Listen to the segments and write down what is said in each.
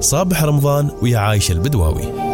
صابح رمضان ويا عايشة البدواوي.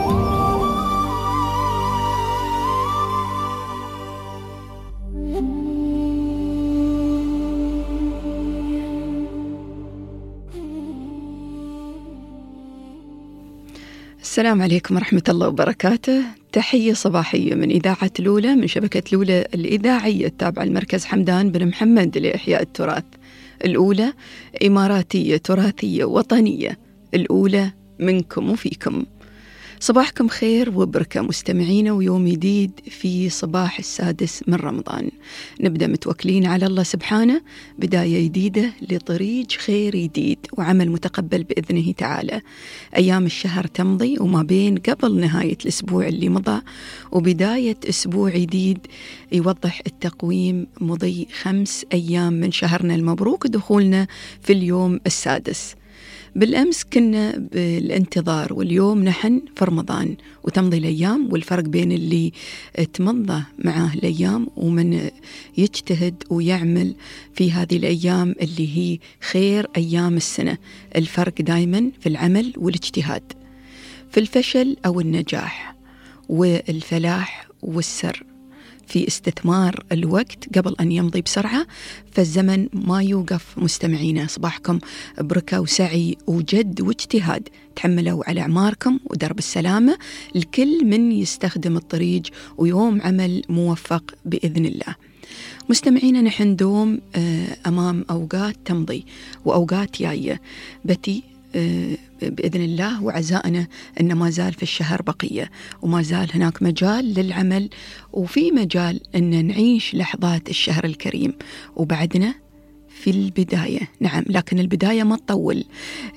السلام عليكم ورحمة الله وبركاته. تحية صباحية من إذاعة لولة، من شبكة لولة الإذاعية التابعة لمركز حمدان بن محمد لإحياء التراث. الأولى إماراتية تراثية وطنية، الأولى منكم وفيكم. صباحكم خير وبركة مستمعين، ويوم جديد في صباح 6 من رمضان. نبدأ متوكلين على الله سبحانه، بداية جديدة لطريق خير جديد وعمل متقبل بإذنه تعالى. أيام الشهر تمضي، وما بين قبل نهاية الأسبوع اللي مضى وبداية أسبوع جديد يوضح التقويم مضي 5 أيام من شهرنا المبروك، دخولنا في اليوم 6. بالأمس كنا بالانتظار، واليوم نحن في رمضان وتمضي الأيام، والفرق بين اللي تمضى معاه الأيام ومن يجتهد ويعمل في هذه الأيام اللي هي خير أيام السنة. الفرق دايما في العمل والاجتهاد، في الفشل أو النجاح، والفلاح والسر في استثمار الوقت قبل أن يمضي بسرعة. فالزمن ما يوقف مستمعينا، صباحكم بركة وسعي وجد واجتهاد، تحملوا على أعماركم ودرب السلامة الكل من يستخدم الطريق، ويوم عمل موفق بإذن الله. مستمعينا، نحن دوم أمام أوقات تمضي وأوقات جاية بتي بإذن الله، وعزائنا أن ما زال في الشهر بقية، وما زال هناك مجال للعمل، وفي مجال أن نعيش لحظات الشهر الكريم. وبعدنا في البداية، نعم، لكن البداية ما تطول،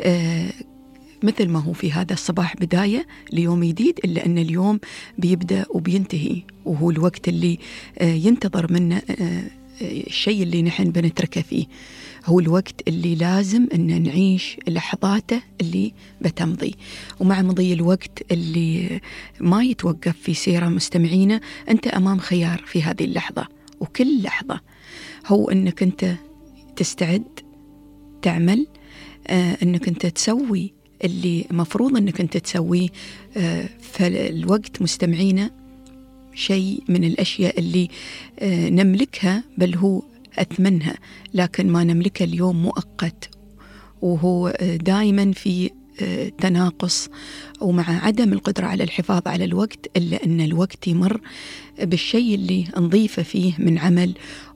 مثل ما هو في هذا الصباح بداية ليوم جديد، إلا أن اليوم بيبدأ وبينتهي، وهو الوقت اللي ينتظر منا الشيء اللي نحن بنتركه فيه. هو الوقت اللي لازم أن نعيش لحظاته اللي بتمضي، ومع مضي الوقت اللي ما يتوقف في سيرة مستمعينا، أنت أمام خيار في هذه اللحظة، وكل لحظة هو أنك أنت تستعد تعمل، أنك أنت تسوي اللي مفروض أنك أنت تسويه. فالوقت مستمعينا شيء من الأشياء اللي نملكها، بل هو أثمنها، لكن ما نملكه اليوم مؤقت، وهو دائما في تناقص، ومع عدم القدرة على الحفاظ على الوقت، إلا أن الوقت يمر بالشيء اللي نضيفه فيه من عمل،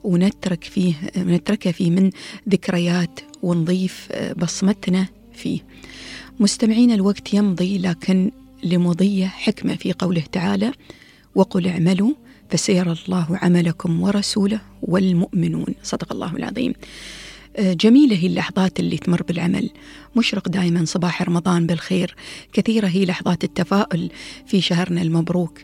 ونتركه فيه من ذكريات، ونضيف بصمتنا فيه. مستمعين، الوقت يمضي، لكن لمضي حكمة في قوله تعالى: وقل اعملوا فسيرى الله عملكم ورسوله والمؤمنون. صدق الله العظيم. جميلة هي اللحظات اللي تمر بالعمل، مشرق دائما صباح رمضان بالخير، كثيرة هي لحظات التفاؤل في شهرنا المبروك.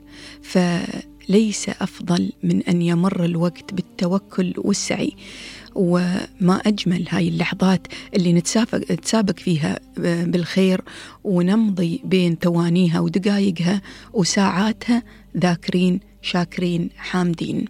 فليس أفضل من أن يمر الوقت بالتوكل والسعي، وما أجمل هاي اللحظات اللي نتسابق فيها بالخير، ونمضي بين ثوانيها ودقائقها وساعاتها ذاكرين شاكرين حامدين.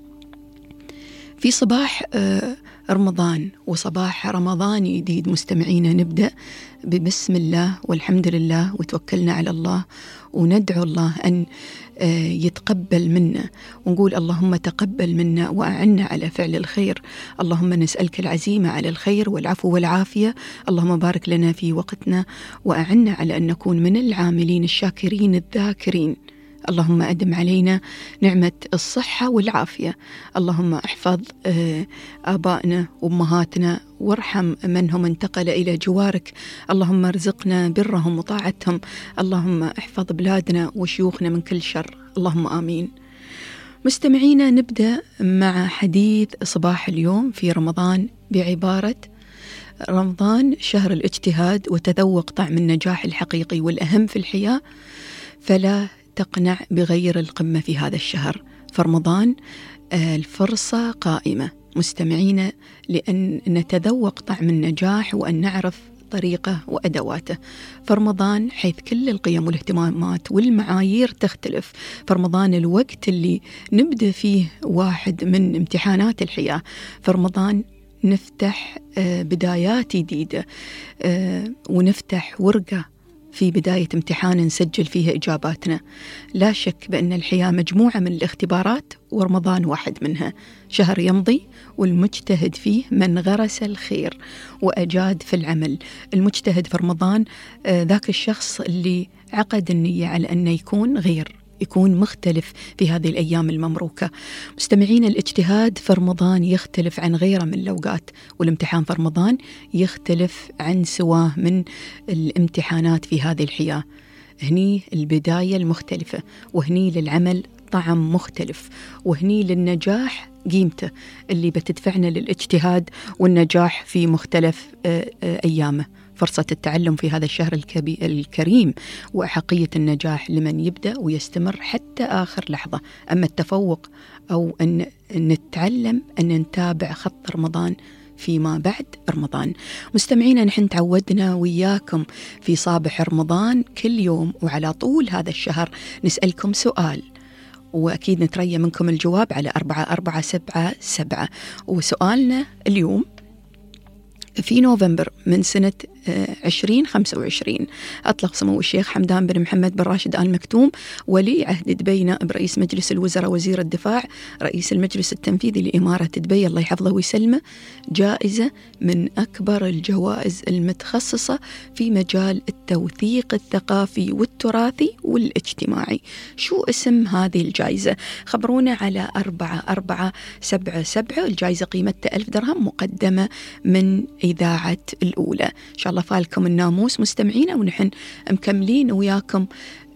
في صباح رمضان وصباح رمضان جديد مستمعينا، نبدأ ببسم الله والحمد لله وتوكلنا على الله، وندعو الله أن يتقبل منا، ونقول اللهم تقبل منا وأعنا على فعل الخير. اللهم نسألك العزيمة على الخير والعفو والعافية. اللهم بارك لنا في وقتنا، وأعنا على أن نكون من العاملين الشاكرين الذاكرين. اللهم أدم علينا نعمة الصحة والعافية. اللهم احفظ آبائنا وأمهاتنا، وارحم من هم انتقل إلى جوارك. اللهم ارزقنا برهم وطاعتهم. اللهم احفظ بلادنا وشيوخنا من كل شر، اللهم آمين. مستمعينا، نبدأ مع حديث صباح اليوم في رمضان بعبارة: رمضان شهر الاجتهاد وتذوق طعم النجاح الحقيقي والأهم في الحياة، فلا تقنع بغير القمة في هذا الشهر. فرمضان الفرصة قائمة مستمعين لأن نتذوق طعم النجاح، وأن نعرف طريقه وأدواته. فرمضان حيث كل القيم والاهتمامات والمعايير تختلف. فرمضان الوقت اللي نبدأ فيه واحد من امتحانات الحياة. فرمضان نفتح بدايات جديدة، ونفتح ورقة في بداية امتحان نسجل فيه إجاباتنا. لا شك بأن الحياة مجموعة من الاختبارات، ورمضان واحد منها. شهر يمضي والمجتهد فيه من غرس الخير وأجاد في العمل. المجتهد في رمضان ذاك الشخص اللي عقد النية على أنه يكون غير، يكون مختلف في هذه الأيام الممروكة. مستمعين، الاجتهاد في رمضان يختلف عن غيره من الأوقات، والامتحان في رمضان يختلف عن سواه من الامتحانات في هذه الحياة. هني البداية المختلفة، وهني للعمل طعم مختلف، وهني للنجاح قيمته اللي بتدفعنا للاجتهاد والنجاح في مختلف أيامه. فرصة التعلم في هذا الشهر الكريم، وأحقية النجاح لمن يبدأ ويستمر حتى آخر لحظة. أما التفوق أو أن نتعلم أن نتابع خط رمضان فيما بعد رمضان. مستمعينا، نحن تعودنا وياكم في صباح رمضان كل يوم وعلى طول هذا الشهر نسألكم سؤال، وأكيد نتريى منكم الجواب على 4477. وسؤالنا اليوم: في نوفمبر من سنة 2025 أطلق سمو الشيخ حمدان بن محمد بن راشد آل مكتوم ولي عهد دبي نائب رئيس مجلس الوزراء وزير الدفاع رئيس المجلس التنفيذي لإمارة دبي الله يحفظه ويسلمه جائزة من أكبر الجوائز المتخصصة في مجال التوثيق الثقافي والتراثي والاجتماعي. شو اسم هذه الجائزة؟ خبرونا على 4477. الجائزة قيمتها 1000 درهم مقدمة من إذاعة الأولى. إن شاء الله فالكم الناموس مستمعين، ونحن مكملين وياكم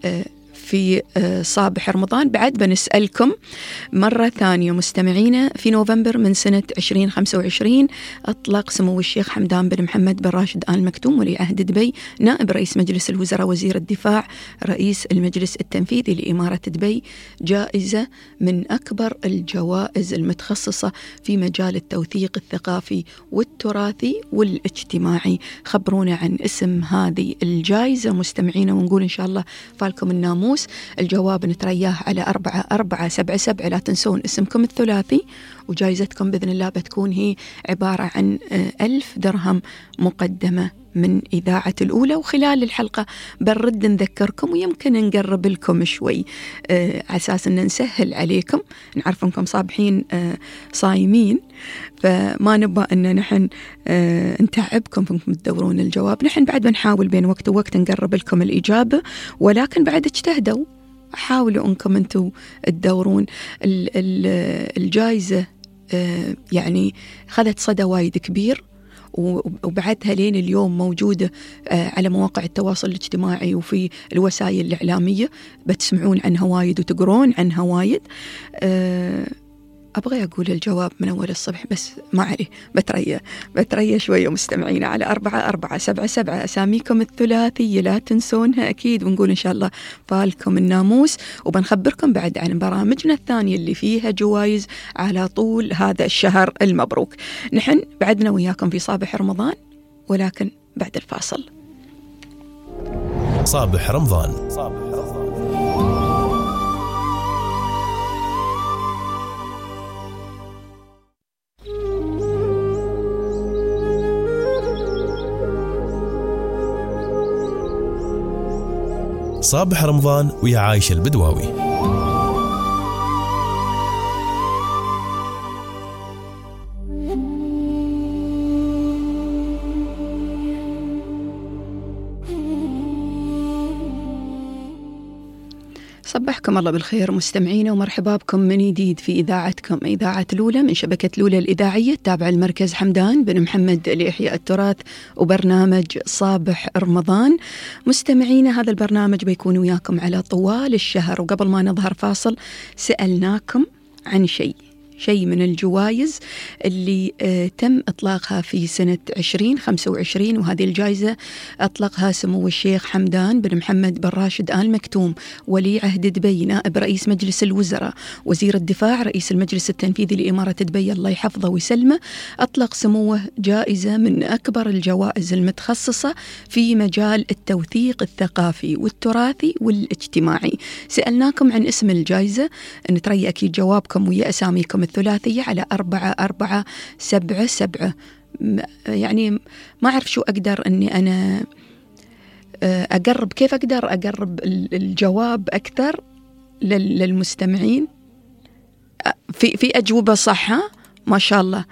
في صباح رمضان. بعد بنسألكم مرة ثانية مستمعينا: في نوفمبر من سنة 2025 أطلق سمو الشيخ حمدان بن محمد بن راشد آل مكتوم ولي عهد دبي نائب رئيس مجلس الوزراء وزير الدفاع رئيس المجلس التنفيذي لإمارة دبي جائزة من أكبر الجوائز المتخصصة في مجال التوثيق الثقافي والتراثي والاجتماعي. خبرونا عن اسم هذه الجائزة مستمعينا، ونقول إن شاء الله فالكم الناموس. الجواب نترياه على 4477. لا تنسون اسمكم الثلاثي، وجائزتكم بإذن الله بتكون هي عبارة عن 1000 درهم مقدمة من إذاعة الأولى. وخلال الحلقة بنرد نذكركم ويمكن نقرب لكم شوي على أساس أن نسهل عليكم. نعرف أنكم صابحين صايمين، فما نبغى أن نحن نتعبكم فإنكم تدورون الجواب. نحن بعد بنحاول بين وقت ووقت نقرب لكم الإجابة، ولكن بعد اجتهدوا، حاولوا أنكم أنتوا تدورون. الجائزة يعني خذت صدى وايد كبير، وبعدها لين اليوم موجودة على مواقع التواصل الاجتماعي وفي الوسائل الإعلامية، بتسمعون عنها وايد وتقرون عنها وايد. أبغى أقول الجواب من أول الصبح بس ما عليه، بتريا شوية مستمعين على 4477. أساميكم الثلاثية لا تنسونها أكيد، ونقول إن شاء الله فالكم الناموس. وبنخبركم بعد عن برامجنا الثانية اللي فيها جوائز على طول هذا الشهر المبروك. نحن بعدنا وياكم في صباح رمضان، ولكن بعد الفاصل. صباح رمضان. صباح رمضان ويا عايشة البدواوي. صبحكم الله بالخير مستمعينا، ومرحبا بكم من جديد في إذاعتكم إذاعة الأولى من شبكة الأولى الإذاعية التابعة المركز حمدان بن محمد لإحياء التراث، وبرنامج صباح رمضان. مستمعينا، هذا البرنامج بيكون وياكم على طوال الشهر. وقبل ما نظهر فاصل سألناكم عن شيء من الجوائز اللي تم إطلاقها في سنة 2025، وهذه الجائزة أطلقها سمو الشيخ حمدان بن محمد بن راشد آل مكتوم ولي عهد دبي نائب رئيس مجلس الوزراء وزير الدفاع رئيس المجلس التنفيذي لإمارة دبي الله يحفظه ويسلمه. أطلق سموه جائزة من أكبر الجوائز المتخصصة في مجال التوثيق الثقافي والتراثي والاجتماعي. سألناكم عن اسم الجائزة، نتريأ أكيد جوابكم ويا أساميكم الثلاثية على 4477. يعني ما أعرف شو أقدر أني أنا أقرب، كيف أقدر أقرب الجواب أكثر للمستمعين؟ في أجوبة صح؟ ما شاء الله.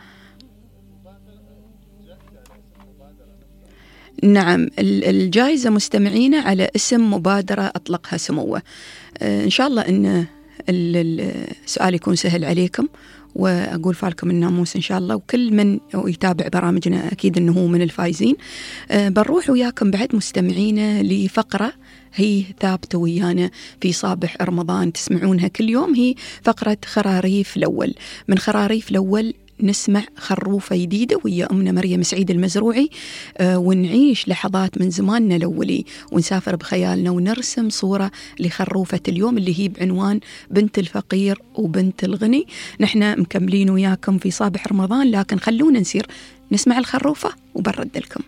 نعم، الجائزة مستمعينا على اسم مبادرة أطلقها سموه. إن شاء الله أن السؤال يكون سهل عليكم، وأقول فالكم الناموس إن شاء الله، وكل من يتابع برامجنا أكيد أنه هو من الفايزين. بنروح وياكم بعد مستمعينا لفقرة هي ثابتة ويانا في صباح رمضان، تسمعونها كل يوم، هي فقرة خراريف الأول. من خراريف الأول نسمع خروفة جديدة ويا أمنا مريم سعيد المزروعي، ونعيش لحظات من زماننا الأولي، ونسافر بخيالنا ونرسم صورة لخروفة اليوم اللي هي بعنوان بنت الفقير وبنت الغني. نحن مكملين وياكم في صباح رمضان، لكن خلونا نسير نسمع الخروفة وبرد لكم.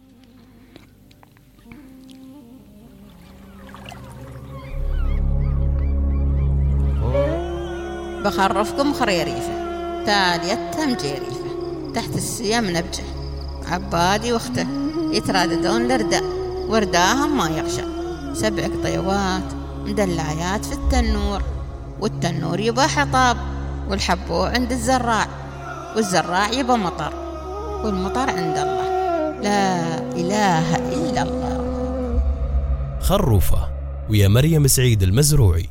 بخرفكم خريريفة تاليتها مجيريفة، تحت السيام نبجة عبادي واخته يتراددون لرداء، ورداهم ما يغشى 7 قطيوات مدلعيات في التنور، والتنور يبا حطاب، والحبو عند الزراع، والزراع يبا مطر، والمطر عند الله، لا إله إلا الله. خروفة ويا مريم سعيد المزروعي.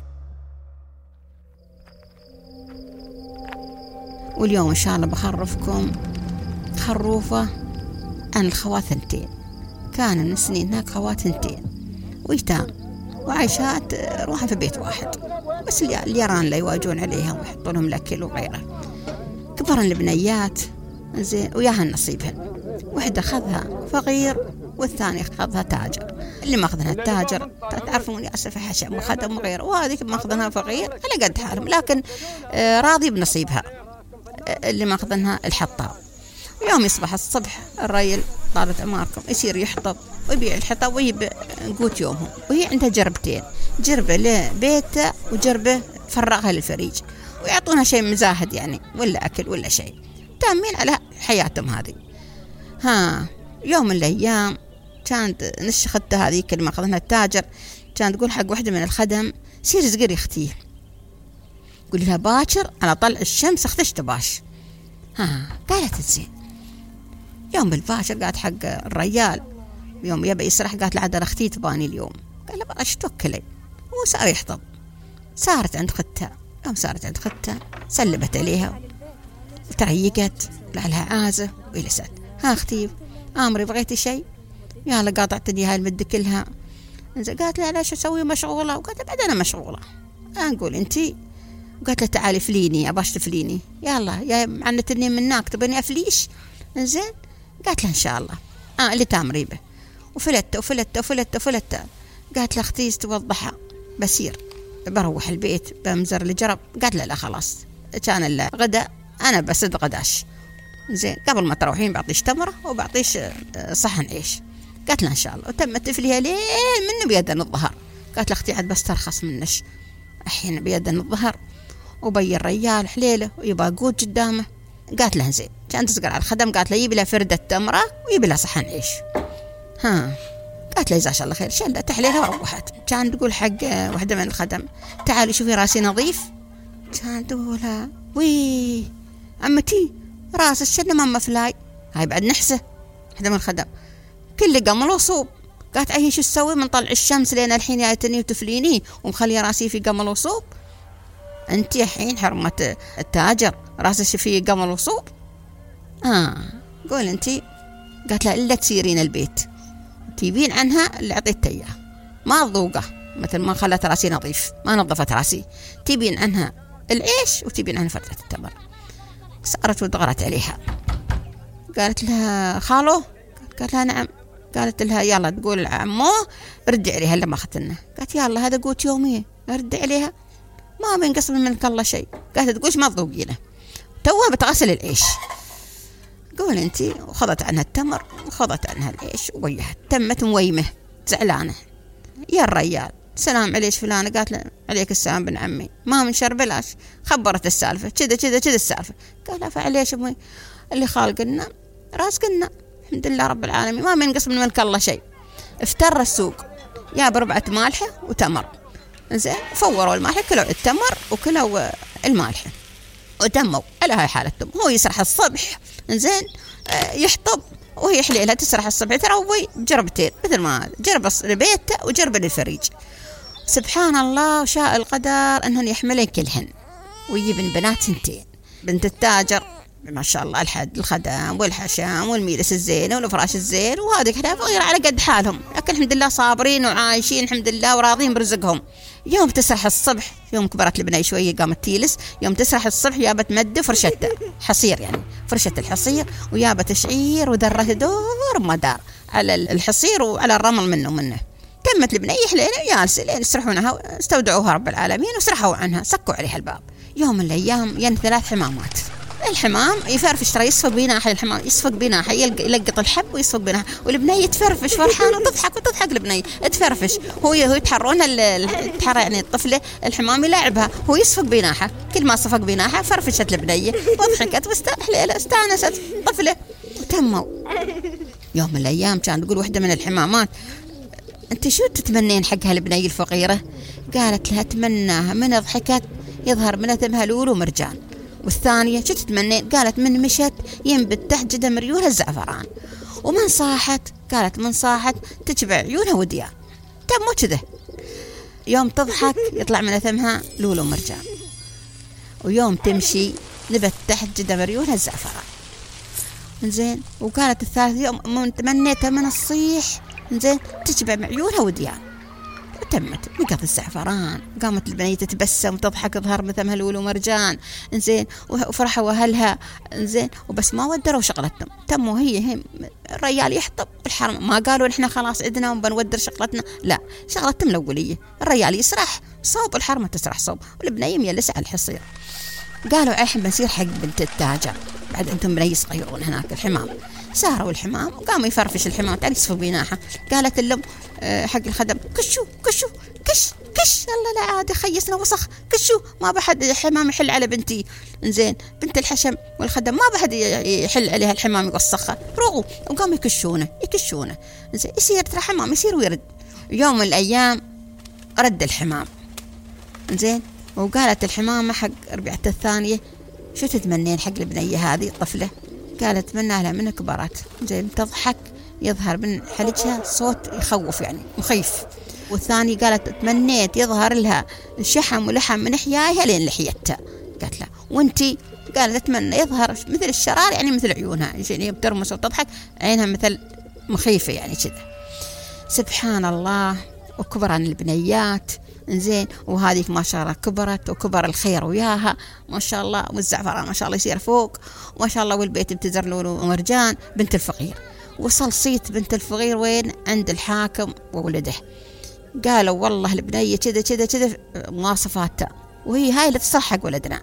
واليوم إن شاء الله بخرفكم خروفة عن الخواتنتين. كان من سنين هناك خواتنتين ويتام وعايشات روحا في بيت واحد، بس اليران لا يواجون عليهم ويحطوا لهم الأكل وغيره. كبرن البنيات زين وياها نصيبهن، واحدة خذها فقير والثاني خذها تاجر. اللي ماخذنها التاجر تعرفون يا أسف حشم وخدم وغيره، وهذيك ماخذنها فقير على قد حالهم لكن راضي بنصيبها. اللي ماخذنها الحطاب. يوم يصبح الصبح الرجل طالت عماركم يصير يحطب ويبيع الحطب ويبيع قوت يومهم، وهي عندها جربتين، جربة لبيته وجربة فرغها للفريج، ويعطونها شيء مزاهد يعني ولا أكل ولا شيء، تامين على حياتهم هذه. يوم من الأيام كانت نشختها هذيك اللي ماخذنها التاجر، كانت تقول حق واحدة من الخدم سير زقري اختي، قولي لها باكر على طلع الشمس اختش تباش. قالت زين. يوم بالباكر قالت حق الرجال يوم يبي يسرح، قالت له عاد اختي تباني اليوم، قال له بلاش توكلي، وصار يحطب. صارت عند اختها، يوم صارت عند اختها سلبت عليها وتريقت لها عازه وجلست. اختي امري بغيتي شيء؟ يلا قاطعتني هاي المده كلها. قالت لها لا شو اسوي مشغوله، وقالت لها بعد انا مشغوله. اقول انتي، قالت له تعالي فليني، اباش تفليني، يلا يا معنتني منك تبيني افليش زين. قالت له ان شاء الله اللي تامري به. وفلت. قالت له اختي توضحها بسير بروح البيت بمزر الجرب. قالت له لا خلاص كان الغدا انا بسد غداش زين، قبل ما تروحين بعطيش تمره وبعطيش صحن عيش. قالت له ان شاء الله. وتمت تفليها لين منه بيدن الظهر. قالت له اختي عاد بس ترخص منش الحين بيدن الظهر، وبي الرجال حليله ويبقى قوت قدامه. قالت له زين. كانت تسقر على الخدم، قالت له يبي له فردة تمرة ويبي له صحن عيش. قالت له جزاك الله خير. شلت حليلها وروحت. كانت تقول حق واحدة من الخدم تعالي شوفي راسي نظيف. كانت تقولها وي عمتي راس الشنة ماما فلاي، هاي بعد نحسه. واحدة من الخدم كل قمل وصوب. قالت عيه شو تسوي من طلع الشمس لين الحين جايتني وتفليني ومخلي راسي في قمل وصوب؟ انت الحين حرمة التاجر راسك في قمل وصوب؟ قول انتي. قالت لها الا تسيرين البيت تجيبين عنها اللي عطيت اياه، ما ضوقه مثل ما خلت راسي نظيف، ما نظفت راسي، تبين عنها العيش وتبين عنها فترة التمر. صارت ودغرت عليها. قالت لها خالو؟ قالت لها نعم. قالت لها يلا تقول عمو ردي عليها اللي ما اخذتنا. قالت يلا هذا قوت يومي ردي عليها، ما بينقص منك الله شيء. قالت تقولش ما تذوقينه، توها بتغسل العيش. قول انتي. وخذت عنها التمر وخذت عنها العيش ووياها. تمت مويمه زعلانه. يا الرجال سلام عليش فلانه. قالت له عليك السلام بن عمي، ما من شر بلاش. خبرت السالفه كذا السالفه. قال لها فعليش امي اللي خالقنا راسقنا الحمد لله رب العالمين، ما بينقص منك الله شيء. افتر السوق جاب 4 مالحة وتمر. إنزين فوروا المالحة، كلوا التمر وكلوا المالحة وتموا على هاي حالتهم. هو يسرح الصبح إنزين يحطب، وهي حليلها تسرح الصبح تروي جربتين، مثل ما جرب لبيته وجرب للفريج. سبحان الله وشاء القدر أنهن يحملين كلهن، ويجيبن بنات 2، بنت التاجر ما شاء الله الخدم والحشام والميلس الزين والفراش الزين، وهذه كلها غير على قد حالهم، لكن الحمد لله صابرين وعايشين الحمد لله وراضين برزقهم. يوم تسرح الصبح، يوم كبرت البنية شوية قامت تيلس، يوم تسرح الصبح جابت مد فرشته حصير، يعني فرشة الحصير، وجابت شعير ودرت دور مدار على الحصير وعلى الرمل منه. تمت البنية حلينا ويالس لين يسرحونها، استودعوها رب العالمين وسرحوا عنها، سكوا عليها الباب. يوم من الأيام 3 حمامات. الحمام يفرفش، ترى يصفق بناحية، الحمام يصفق بناحية، يلقط الحب ويصفق بناحية، والبنية تفرفش فرحانة وتضحك البنية تفرفش، هو يتحرون تحرى يعني الطفلة الحمام يلعبها، هو يصفق بناحية، كل ما صفق بناحية فرفشت البنية وضحكت واستانست طفلة وتموا. يوم من الأيام كان تقول واحدة من الحمامات: أنت شو تتمنين حق هالبنية الفقيرة؟ قالت لها: أتمناها من ضحكت يظهر من ثمها لولو ومرجان. والثانية: شو تتمنين؟ قالت: من مشت ينبت تحت جدم ريولها الزعفران. ومن صاحت؟ قالت: من صاحت تتبع عيونها وديان. تمو كذا. يوم تضحك يطلع من ثمها لولو ومرجان، ويوم تمشي نبت تحت جدم ريولها الزعفران. زين. وقالت الثالث يوم تمنيتها من الصيح زين تتبع عيونها وديان. وتمت نقط الزعفران، قامت البنية تتبسم وتضحك ظهر مثلها لولو ومرجان. انزين وفرحوا اهلها. انزين وبس ما ودروا شغلتهم، تموا هي الرجال يحطب الحرم، ما قالوا نحن خلاص عدنا وبنودر شغلتنا، لا، شغلتهم الاوليه، الرجال يسرح صوب الحرمه تسرح صوب، والبنيه ميلسه على الحصير. قالوا الحين بنصير حق بنت التاجر، بعد انتم بنيه صغيرون هناك الحمام. ساروا الحمام وقاموا يفرفش الحمام، تعال يصفوا بناحه. قالت اللهم حق الخدم: كشو كشو كش كش، الله لا عاد خيسنا وسخ، كشو ما بحد حمام يحل على بنتي. زين بنت الحشم والخدم ما بحد يحل عليها الحمام يوسخها، روحوا. وقاموا يكشونه زين يصير ترى حمام يصير ويرد. يوم من الايام رد الحمام. زين وقالت الحمامه حق ربيعته الثانيه: شو تتمنين حق البنيه هذه الطفله؟ قالت: اتمنى لها من كبرت زين تضحك يظهر من حلجها صوت يخوف يعني مخيف. والثاني قالت: تمنيت يظهر لها شحم ولحم من حيايها لين لحيتها. قالت: لا. وانتي؟ قالت: اتمنى يظهر مثل الشرار يعني مثل عيونها، يعني بترمس وتضحك عينها مثل مخيفة يعني كذا. سبحان الله. وكبر عن البنيات. زين وهذيك ما شاء الله كبرت وكبر الخير وياها ما شاء الله، والزعفران ما شاء الله يصير فوق ما شاء الله، والبيت بتزر لولو ومرجان بنت الفقير. وصل صيت بنت الفقير وين؟ عند الحاكم وولده. قالوا والله البنية كذا كذا كذا مواصفاتها، وهي هاي اللي تصح حق ولدنا.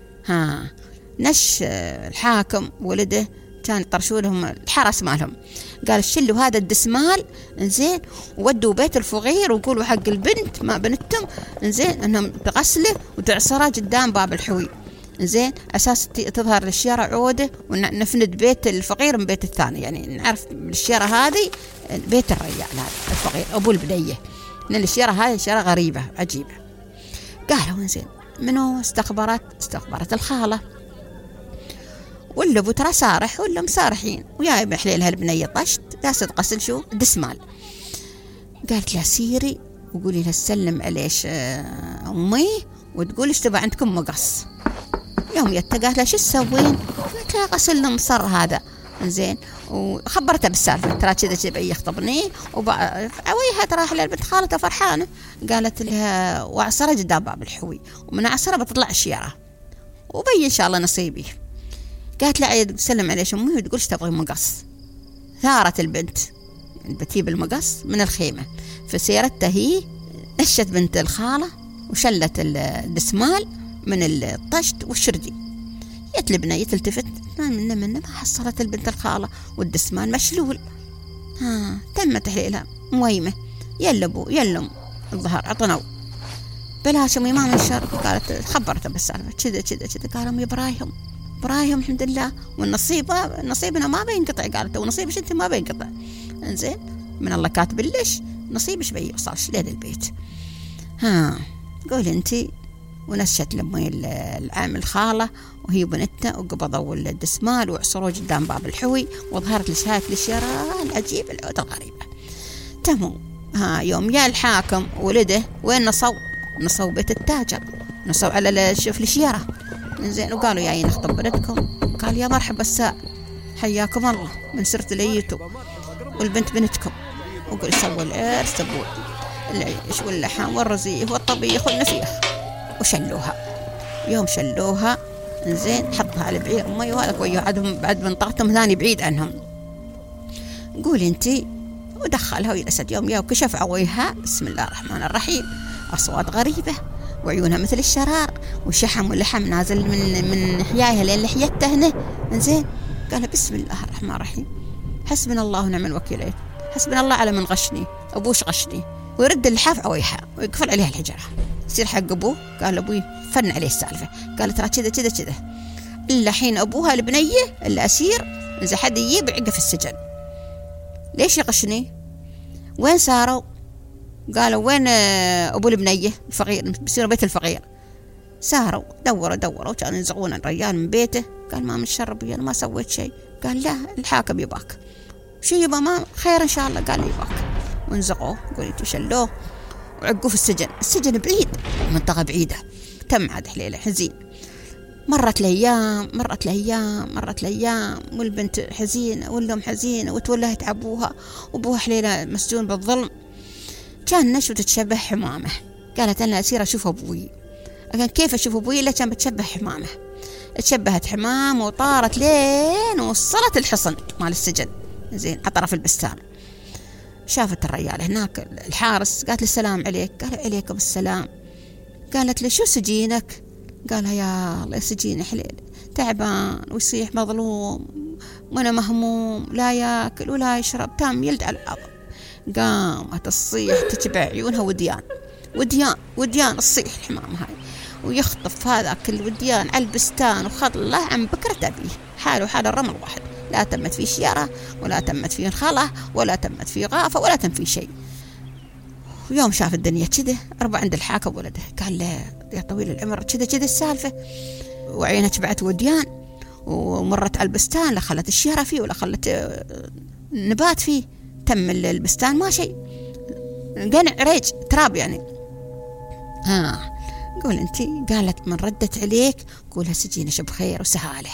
نش الحاكم وولده كان يطرشوا لهم الحرس مالهم، قال: شلوا هذا الدسمال زين ودوا بيت الفقير وقولوا حق البنت ما بنتهم زين انهم تغسله وتعصره قدام باب الحوي زين اساس تظهر الشيارة عوده، ونفند بيت الفقير من بيت الثاني، يعني نعرف الشيارة هذه بيت الرجال هذا الفقير ابو البنيه، لان الشيارة هذه شيارة غريبه عجيبه. قالوا زين منو استخبرت الخاله، ولا ابو ترى سارح ولا مسارحين، ويا بحليلها البنيه طشت داست غسل شو دسمال. قالت لها: سيري وقولي لها سلم عليش امي وتقول ايش تبع عندكم مقص. يوم قالت لها: شو تسوين؟ قالت لها: غسل المصر هذا زين، وخبرتها بالسالفه، ترى كذا كذا يخطبني وياها ترى احلى البنت خالتها فرحانه. قالت لها: وعصره قدام باب الحوي، ومن عصره بتطلع الشياره وبي ان شاء الله نصيبي. قالت لها: سلم عليش امي وتقول ايش تبغي مقص. ثارت البنت بتجيب المقص من الخيمه، فسيرتها هي نشت بنت الخاله وشلت الدسمال من الطشت والشردي. جت البنيه تلتفت من ما حصلت البنت الخاله والدسمال مشلول. تم تحليلها مويمه. يلا ابو يلا ام الظهر عطنوا بلاش امي ما من شر. قالت خبرتها بالسالفه كذا كذا كذا. قالوا امي برايهم الحمد لله، والنصيبنا ما بينقطع. قالت: ونصيبك انت ما بينقطع. انزين من الله كاتب ليش نصيبش بيوصلش لين البيت. قول انتي. ونشت لأمي العام الخالة وهي بنتها، وقبضوا الدسمال وعصروه قدام باب الحوي، وظهرت لشايف الشيرة العجيب العود الغريبة. تمو يوم يا الحاكم ولده وين نصوا بيت التاجر، نصوا على شوف الشيرة زين، وقالوا يا نخطب بنتكم. قال يا مرحبا الساء، حياكم الله، من سرت ليتو والبنت بنتكم. وقل سووا العرس سبوا العيش واللحم والرزيف والطبيخ والنفيخ، وشلوها. يوم شلوها زين حطها على بعير مي، وهذا كوي بعد منطقتهم ثاني بعيد عنهم. قولي انتي. ودخلها ويلسد. يوم يا وكشف عويها بسم الله الرحمن الرحيم، أصوات غريبة وعيونها مثل الشرار، وشحم ولحم نازل من حياها لين لحيتها هنا زين. قال بسم الله الرحمن الرحيم، حسبنا الله ونعم الوكيل، حسبنا الله على من غشني، أبوش غشني. ويرد اللحاف عويها ويقفل عليها الحجرة. يصير حق أبوه. قال أبوي فن عليه السالفة. قال ترى كذا كذا كذا، إلا حين أبوها البنية الأسير إذا حد يجيب عقه في السجن. ليش يغشني؟ وين ساروا؟ قالوا وين أبو البنية الفقير، بيصير بيت الفقير. ساروا دوروا كانوا ينزغون الرجال من بيته. قال ما من شر بي، أنا ما سويت شيء. قال لا، الحاكم يباك. شو يبا؟ ما خير إن شاء الله. قال يباك. ونزغوه قلت شلوه وعقوه في السجن بعيد، منطقة بعيدة. تم عاد حليلة حزين. مرت الأيام والبنت حزينة والأم حزينة وتولهت عبوها، وأبوها حليلة مسجون بالظلم. كان نشوة تتشبه حمامة. قالت أنا أسير أشوف أبوي. لكن كيف أشوف أبوي؟ إلا كان بتشبه حمامة. تشبهت حمام وطارت لين وصلت الحصن مال السجن زين على طرف البستان. شافت الرجال هناك الحارس. قالت له السلام عليك. قال عليكم السلام. قالت له شو سجينك؟ قالها يا الله سجيني حليل تعبان ويصيح مظلوم وانا مهموم، لا ياكل ولا يشرب، تام يلد على الأرض. قامت تصيح تتبع عيونها وديان تصيح الحمام هاي، ويخطف هذاك الوديان على البستان وخضله عن بكرة أبيه. حاله حال الرمل واحد، لا تمت فيه شيارة ولا تمت فيه خلة ولا تمت فيه غافة ولا تم فيه شيء. ويوم شاف الدنيا كده ربع عند الحاكم ولده. قال له يا طويل العمر كده السالفة. وعينها تبعت وديان ومرت على البستان، لا خلت الشيارة فيه ولا خلت نبات فيه. تم البستان ما شيء، قنع ريج تراب يعني. قول انتي. قالت من ردت عليك قولها سجينش بخير وسهاله.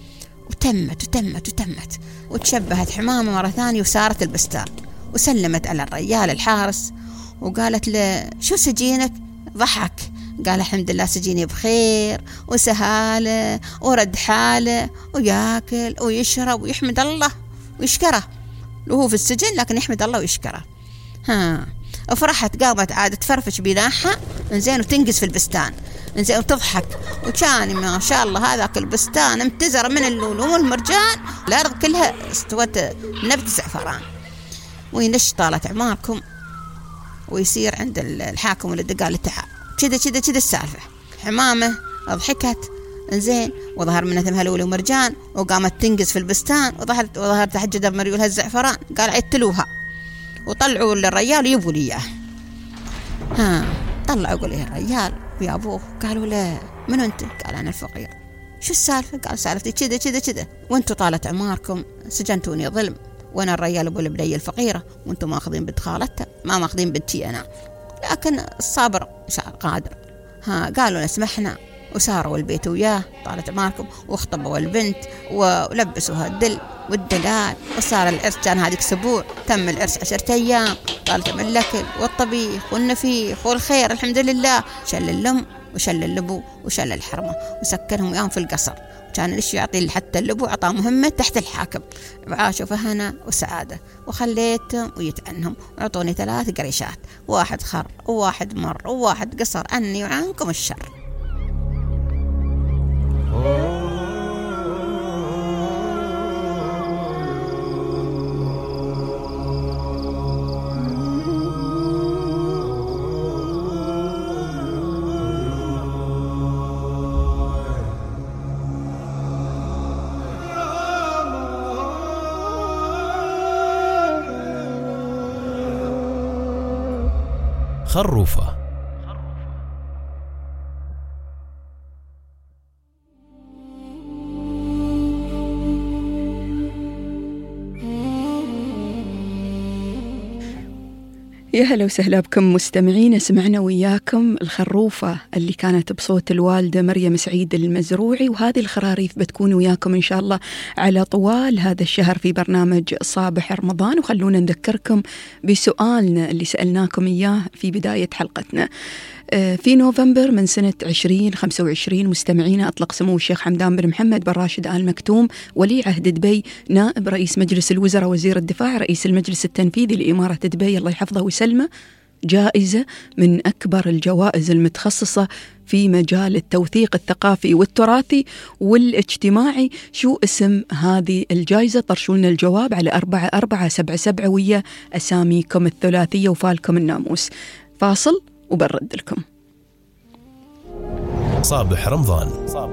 وتمت وتشبهت حمامة مرة ثانية وسارت البستان وسلمت على الرجال الحارس وقالت له شو سجينك؟ ضحك. قال الحمد لله سجيني بخير وسهاله ورد حاله وياكل ويشرب ويحمد الله ويشكره. وهو في السجن لكن يحمد الله ويشكره. وفرحت قامت عاد تفرفش بناحها انزين وتنقز في البستان انزين وتضحك. وكان ما شاء الله هذاك البستان امتزر من اللؤلؤ والمرجان، الأرض كلها استوت نبت زعفران. وينش طالت أعماركم ويصير عند الحاكم اللي قال تعال كذا السالفة. حمامة ضحكت انزين وظهر منها ثمها لؤلؤ ومرجان وقامت تنقز في البستان وظهر تحت جدار مريولها الزعفران. قال عدتلوها وطلعوا للرجال يبوا لي اياه. طلعوا لي الرجال ويا ابوه. قالوا له من انت؟ قال انا الفقير. شو السالفه؟ قال سالفتي كذا وانتوا طالت عماركم سجنتوني ظلم، وانا الرجال ابو البنيه الفقيره وانتم ماخذين بنت خالتها، ما ماخذين بنتي انا، لكن الصابر قادر. قالوا نسمحنا وساروا البيت وياه طالت عماركم واخطبوا البنت ولبسوها الدل والدلال وصار العرس. كان هذيك اسبوع تم العرس 10 أيام. طالت من الأكل والطبيخ والنفيخ والخير الحمد لله. شل اللم وشل اللبو وشل الحرمة وسكنهم وياهم في القصر. كان ليش يعطي حتى اللبو عطاه مهمة تحت الحاكم. وعاشوا فهنا وسعادة وخليتهم ويتعنهم وعطوني 3 قريشات، واحد خر وواحد مر وواحد قصر عني وعنكم الشر. خروفة. يا هلا وسهلا بكم مستمعين. سمعنا وياكم الخروفة اللي كانت بصوت الوالدة مريم سعيد المزروعي، وهذه الخراريف بتكون وياكم إن شاء الله على طوال هذا الشهر في برنامج صابح رمضان. وخلونا نذكركم بسؤالنا اللي سألناكم إياه في بداية حلقتنا. في نوفمبر من سنة 2025 مستمعينا أطلق سمو الشيخ حمدان بن محمد بن راشد آل مكتوم ولي عهد دبي نائب رئيس مجلس الوزراء وزير الدفاع رئيس المجلس التنفيذي لإمارة دبي الله يحفظه ويسلمه جائزة من أكبر الجوائز المتخصصة في مجال التوثيق الثقافي والتراثي والاجتماعي. شو اسم هذه الجائزة؟ طرشوا لنا الجواب على 4477 ويا أساميكم الثلاثية وفالكم الناموس. فاصل وبرد لكم. صابح رمضان.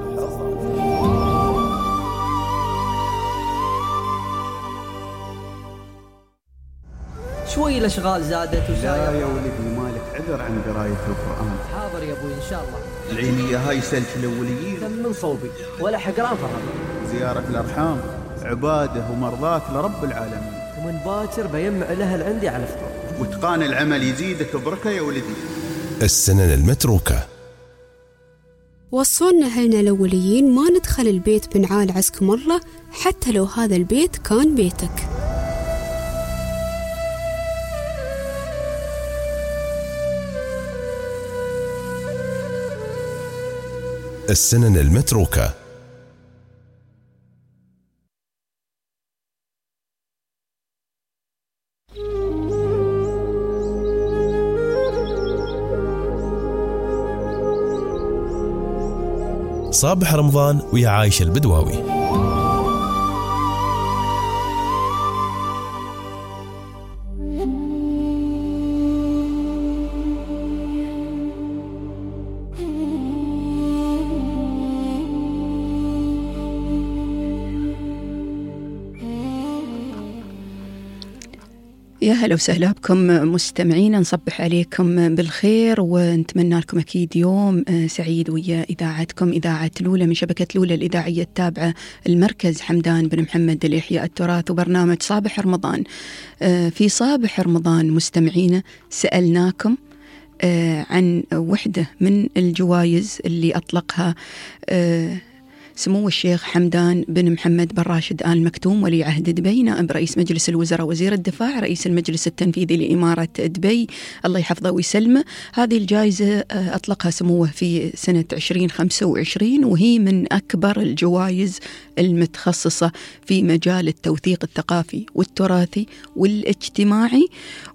شوي الاشغال زادت لا يا ولدي مالك عذر عن قراية القرآن. حاضر يا ابوي ان شاء الله. العينية هاي سلك الأوليين من صوبي ولا حقران فرض. زيارة الأرحام عبادة ومرضات لرب العالمين، ومن باكر بيمع الأهل عندي على فطور، واتقان العمل يزيدك بركة يا ولدي. السنن المتروكة. وصونا أهلنا الأوليين ما ندخل البيت بنعال عزكم الله حتى لو هذا البيت كان بيتك. السنن المتروكة. صابح رمضان ويا عايشة البدواوي. يا هلا وسهلا بكم مستمعين. نصبح عليكم بالخير ونتمنى لكم أكيد يوم سعيد ويا إذاعتكم إذاعة لولة من شبكة لولة الإذاعية التابعة المركز حمدان بن محمد لإحياء التراث وبرنامج صابح رمضان. في صابح رمضان مستمعين سألناكم عن وحدة من الجوائز اللي أطلقها سمو الشيخ حمدان بن محمد بن راشد آل مكتوم ولي عهد دبي نائب رئيس مجلس الوزراء وزير الدفاع رئيس المجلس التنفيذي لإمارة دبي الله يحفظه ويسلمه. هذه الجائزة أطلقها سموه في سنة 2025 وهي من أكبر الجوائز المتخصصة في مجال التوثيق الثقافي والتراثي والاجتماعي.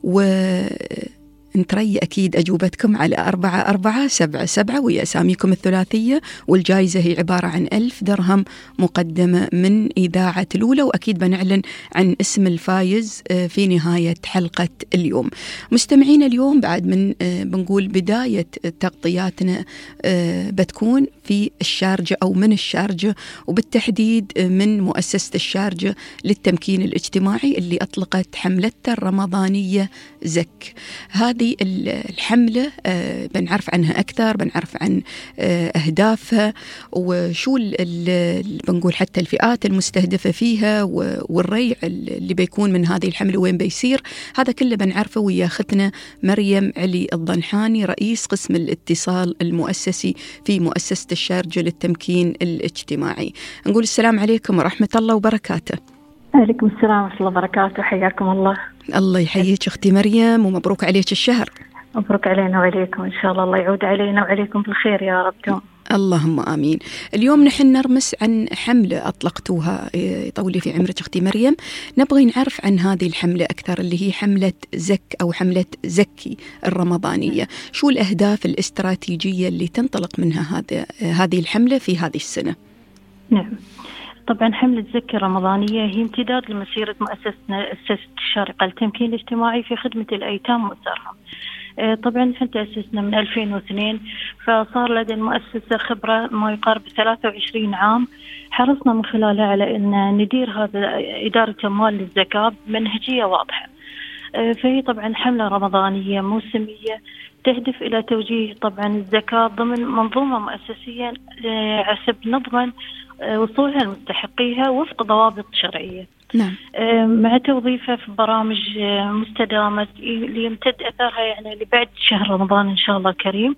نتري أكيد أجوبتكم على 4477 ويا أساميكم الثلاثية. والجائزة هي عبارة عن 1000 درهم مقدمة من إذاعة لولة، وأكيد بنعلن عن اسم الفايز في نهاية حلقة اليوم. مستمعين اليوم بعد من بنقول بداية تغطياتنا بتكون في الشارجة أو من الشارجة، وبالتحديد من مؤسسة الشارجة للتمكين الاجتماعي اللي أطلقت حملتها الرمضانية زك. هذه الحملة بنعرف عنها أكثر، بنعرف عن أهدافها وشو بنقول حتى الفئات المستهدفة فيها والريع اللي بيكون من هذه الحملة وين بيصير. هذا كله بنعرفه ويا أختنا مريم علي الضنحاني رئيس قسم الاتصال المؤسسي في مؤسسة الشارجة للتمكين الاجتماعي. نقول السلام عليكم ورحمة الله وبركاته. عليكم السلام ورحمة الله وبركاته، حياكم الله. الله يحييك أختي مريم ومبروك عليك الشهر. مبروك علينا وعليكم إن شاء الله، الله يعود علينا وعليكم بالخير يا رب. اللهم آمين. اليوم نحن نرمس عن حملة أطلقتوها، يطولي في عمرك أختي مريم. نبغي نعرف عن هذه الحملة أكثر اللي هي حملة زك أو حملة زكي الرمضانية. شو الأهداف الاستراتيجية اللي تنطلق منها هذه الحملة في هذه السنة؟ نعم، طبعا حملة زكي الرمضانية هي امتداد لمسيرة مؤسسة الشارقة للتمكين الاجتماعي في خدمة الأيتام وأسرهم. طبعا نحن تأسسنا من 2002، فصار لدى المؤسسة خبرة ما يقارب 23 عام. حرصنا من خلالها على أن ندير هذا إدارة أموال للزكاة بمنهجية واضحة. فهي طبعا حملة رمضانية موسمية تهدف إلى توجيه طبعا الزكاة ضمن منظومة مؤسسية حسب نضمن وصولها لمستحقيها وفق ضوابط شرعية. نعم. مع توظيفها في برامج مستدامة ليمتد أثرها يعني لبعد شهر رمضان إن شاء الله الكريم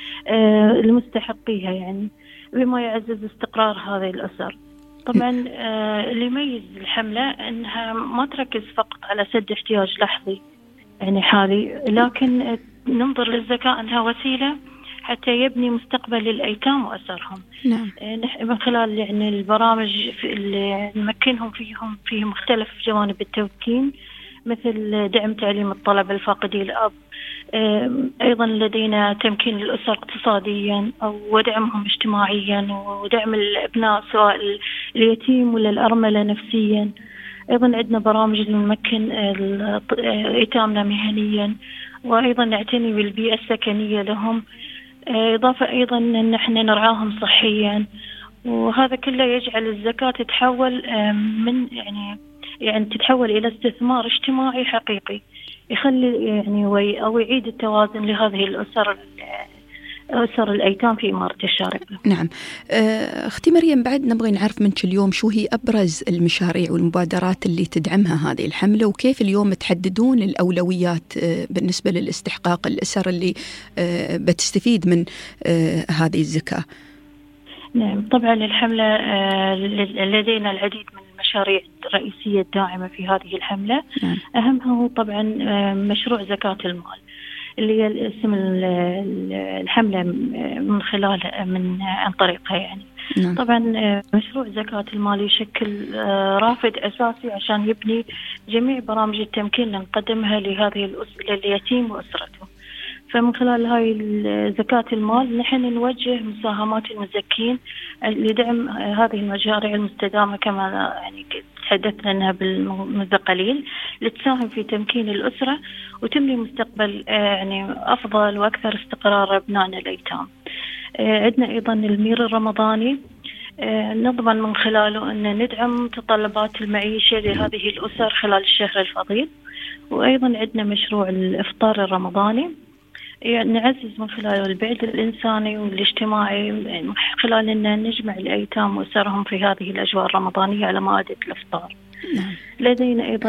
لمستحقيها، يعني بما يعزز استقرار هذه الأسر. طبعا اللي يميز الحملة أنها ما تركز فقط على سد احتياج لحظي يعني حالي، لكن ننظر للزكاة أنها وسيلة حتى يبني مستقبل الأيتام وأسرهم. نعم. من خلال يعني البرامج اللي نمكنهم في مختلف جوانب التمكين، مثل دعم تعليم الطلبة الفاقدي الأب، أيضا لدينا تمكين الأسر اقتصاديا ودعمهم اجتماعيا، ودعم الأبناء سواء اليتيم ولا الأرملة نفسيا. أيضا عندنا برامج نمكن أيتامنا مهنيا، وأيضا نعتني بالبيئة السكنية لهم، إضافة أيضا أن نحن نرعاهم صحيا. وهذا كله يجعل الزكاة تتحول من يعني تتحول إلى استثمار اجتماعي حقيقي يخلي يعني أو يعيد التوازن لهذه أسر الأيتام في إمارة الشارقة. نعم. أختي مريم، بعد نبغي نعرف منك اليوم شو هي أبرز المشاريع والمبادرات اللي تدعمها هذه الحملة، وكيف اليوم تحددون الأولويات بالنسبة للاستحقاق الأسر اللي بتستفيد من هذه الزكاة. نعم، طبعا الحملة لدينا العديد من المشاريع الرئيسية الداعمة في هذه الحملة. نعم. أهمها هو طبعا مشروع زكاة المال اللي هي اسم الحملة من خلال عن طريقها يعني. نعم. طبعا مشروع زكاة المال يشكل رافد أساسي عشان يبني جميع برامج التمكين اللي نقدمها لليتيم وأسرته. فمن خلال هاي زكاة المال نحن نوجه مساهمات المزكين لدعم هذه المشاريع المستدامة كما يعني تحدثنا عنها منذ قليل، لتساهم في تمكين الأسرة وتبني مستقبل يعني أفضل وأكثر استقرار أبنائنا الأيتام. عندنا أيضا المير الرمضاني نضمن من خلاله أن ندعم متطلبات المعيشة لهذه الأسر خلال الشهر الفضيل. وأيضا عندنا مشروع الإفطار الرمضاني يعني نعزز من خلاله البعد الإنساني والاجتماعي من خلال أن نجمع الأيتام وأسرهم في هذه الأجواء الرمضانية على مائدة الإفطار. نعم. لدينا أيضا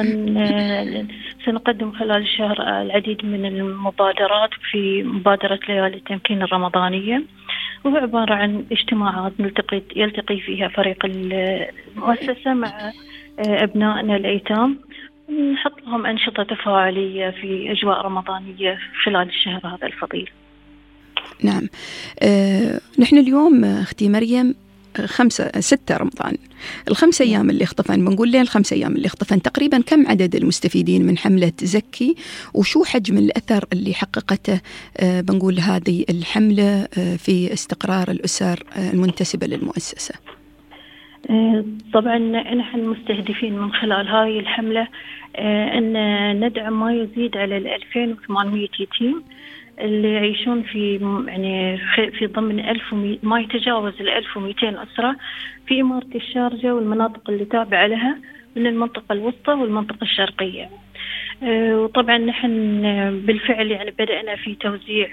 سنقدم خلال الشهر العديد من المبادرات في مبادرة ليالي التمكين الرمضانية، وهو عبارة عن اجتماعات يلتقي فيها فريق المؤسسة مع أبنائنا الأيتام، نحط لهم أنشطة تفاعلية في أجواء رمضانية خلال الشهر هذا الفضيل. نعم. نحن اليوم أختي مريم 6 رمضان، ال5 أيام اللي اختفن، بنقول ليه ال5 أيام اللي اختفن تقريبا كم عدد المستفيدين من حملة زكي، وشو حجم الأثر اللي حققته بنقول هذه الحملة في استقرار الأسر المنتسبة للمؤسسة؟ طبعا نحن مستهدفين من خلال هاي الحملة أن ندعم ما يزيد على 2800 يتيم اللي يعيشون في ضمن ما يتجاوز 1200 أسرة في إمارة الشارقة والمناطق اللي تابعة لها من المنطقة الوسطى والمنطقة الشرقية. وطبعا نحن بالفعل يعني بدأنا في توزيع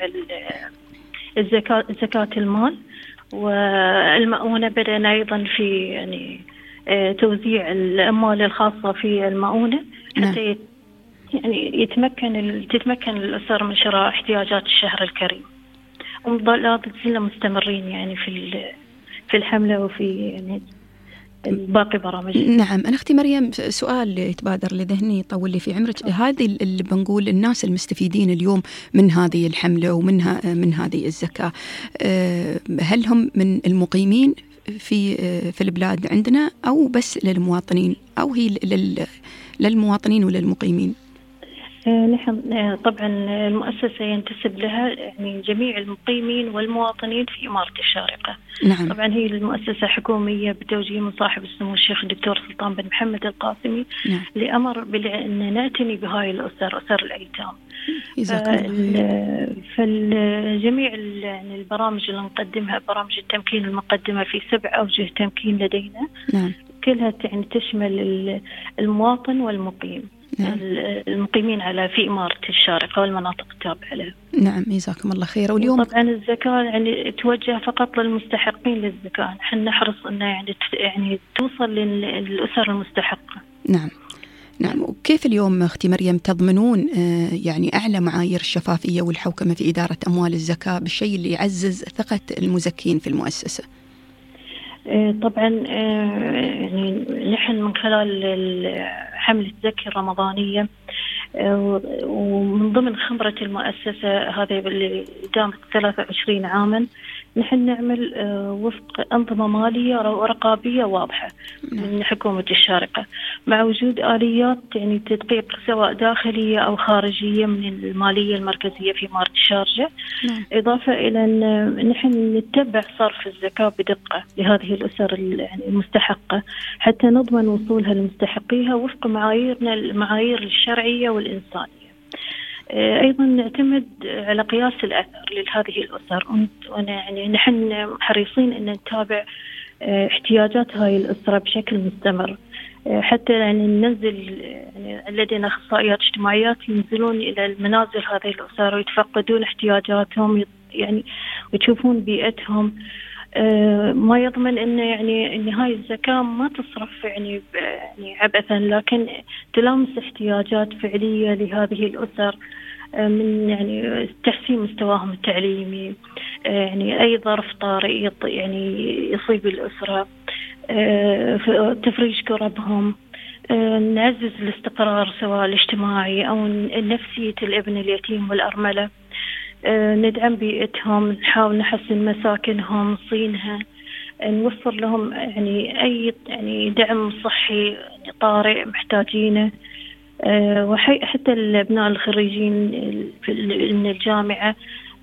زكاة المال والمؤونة، بدأنا أيضا في يعني توزيع الأموال الخاصة في المؤونة حتى يعني تتمكن الأسر من شراء احتياجات الشهر الكريم. ولا زلنا مستمرين يعني في الحملة وفي يعني باقي برامج. نعم. أنا أختي مريم سؤال يتبادر لذهني يطول لي في عمرك، هذه اللي بنقول الناس المستفيدين اليوم من هذه الحملة من هذه الزكاة، هل هم من المقيمين في البلاد عندنا أو بس للمواطنين، أو هي للمواطنين وللمقيمين؟ نحن طبعا المؤسسة ينتسب لها يعني جميع المقيمين والمواطنين في إمارة الشارقة. نعم. طبعا هي المؤسسة حكومية بتوجيه من صاحب السمو الشيخ الدكتور سلطان بن محمد القاسمي. نعم. لأمر بأن نعتني بهاي أسر الأيتام. فالجميع يعني البرامج اللي نقدمها برامج التمكين المقدمة في 7 أوجه تمكين لدينا. نعم. كلها يعني تشمل المواطن والمقيم. المقيمين في إمارة الشارقة والمناطق التابعة لها. نعم، جزاكم الله خير. واليوم طبعا الزكاة يعني توجه فقط للمستحقين للزكاة، نحن نحرص أنه يعني توصل للأسر المستحقة. نعم. وكيف اليوم أختي مريم تضمنون يعني أعلى معايير الشفافية والحوكمة في إدارة أموال الزكاة بالشيء اللي يعزز ثقة المزكين في المؤسسة؟ طبعا يعني نحن من خلال حملة زكي الرمضانية ومن ضمن خبرة المؤسسة هذه اللي دامت 23 عاما، نحن نعمل وفق أنظمة مالية ورقابية واضحة من حكومة الشارقة، مع وجود آليات يعني تدقيق سواء داخلية أو خارجية من المالية المركزية في إمارة الشارقة. إضافة إلى أن نحن نتبع صرف الزكاة بدقة لهذه الأسر يعني المستحقة حتى نضمن وصولها لمستحقيها وفق معاييرنا، المعايير الشرعية والإنسانية. أيضا نعتمد على قياس الأثر لهذه الأسر، يعني نحن حريصين أن نتابع احتياجات هاي الأسرة بشكل مستمر، حتى يعني ننزل يعني لدينا أخصائيات اجتماعيات ينزلون إلى المنازل هذه الأسر ويتفقدون احتياجاتهم يعني ويشوفون بيئتهم، ما يضمن إن هاي الزكاة ما تصرف يعني عبثا، لكن تلامس احتياجات فعلية لهذه الأسر من يعني تحسين مستواهم التعليمي، يعني أي ظرف طارئ يعني يصيب الأسرة، تفريج كربهم، نعزز الاستقرار سواء الاجتماعي أو نفسية الابن اليتيم والأرملة، ندعم بيئتهم، نحاول نحسن مساكنهم، نصينها، نوفر لهم يعني أي يعني دعم صحي طارئ محتاجينه، وحتى الأبناء الخريجين من الجامعة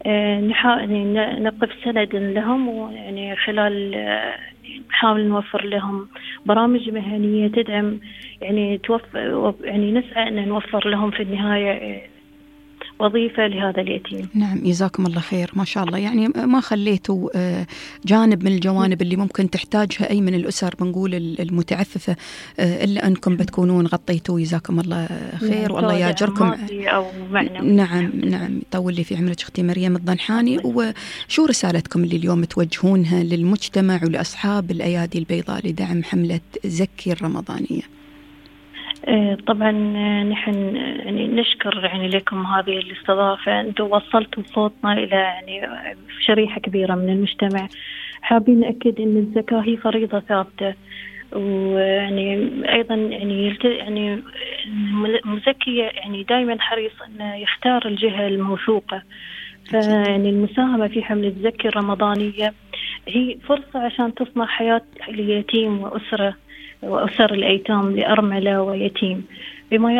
نقف سندا لهم، ويعني خلال نحاول نوفر لهم برامج مهنية تدعم يعني يعني نسعى أن نوفر لهم في النهاية وظيفة لهذا اليتيم. نعم، جزاكم الله خير، ما شاء الله. يعني ما خليتوا جانب من الجوانب اللي ممكن تحتاجها أي من الأسر بنقول المتعففة إلا أنكم بتكونون غطيتوا، جزاكم الله خير والله ياجركم. نعم، يطول لي في عمرك أختي مريم الضنحاني. وشو رسالتكم اللي اليوم توجهونها للمجتمع ولأصحاب الأيادي البيضاء لدعم حملة زكي الرمضانية؟ طبعا نحن يعني نشكر يعني لكم هذه الاستضافة، أنتم وصلتوا صوتنا إلى يعني شريحة كبيرة من المجتمع. حابين نأكد أن الزكاة هي فريضة ثابتة، ويعني أيضا يعني المزكي يعني دائما حريص أنه يختار الجهة الموثوقة، فيعني المساهمة في حملة زكي الرمضانية هي فرصة عشان تصنع حياة اليتيم وأسر الأيتام لأرملة ويتيم، بما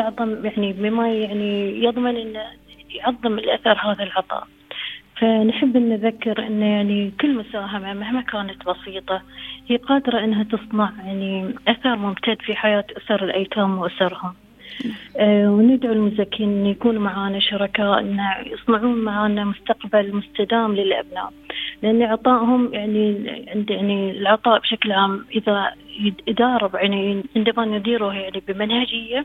يضمن أن يعظم الأثر هذا العطاء. فنحب أن نذكر أن يعني كل مساهمة مهما كانت بسيطة هي قادرة أنها تصنع يعني أثر ممتد في حياة أسر الأيتام وأسرهم. وندعو المزكين أن يكونوا معنا شركاء، أن يصنعون معنا مستقبل مستدام للأبناء، لأن عطائهم يعني العطاء بشكل عام إذا يدار يعني عندما نديره يعني بمنهجية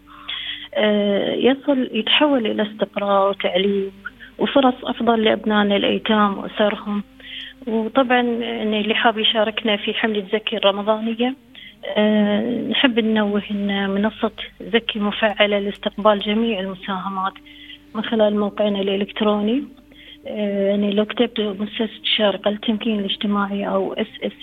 يتحول إلى استقرار وتعليم وفرص أفضل لأبنائنا الأيتام وأسرهم. وطبعا يعني اللي حاب يشاركنا في حملة زكي الرمضانية نحب ننوه أن منصة زكي مفعلة لاستقبال جميع المساهمات من خلال موقعنا الإلكتروني. يعني لو كتبت مؤسسة الشارقة للتمكين الاجتماعي أو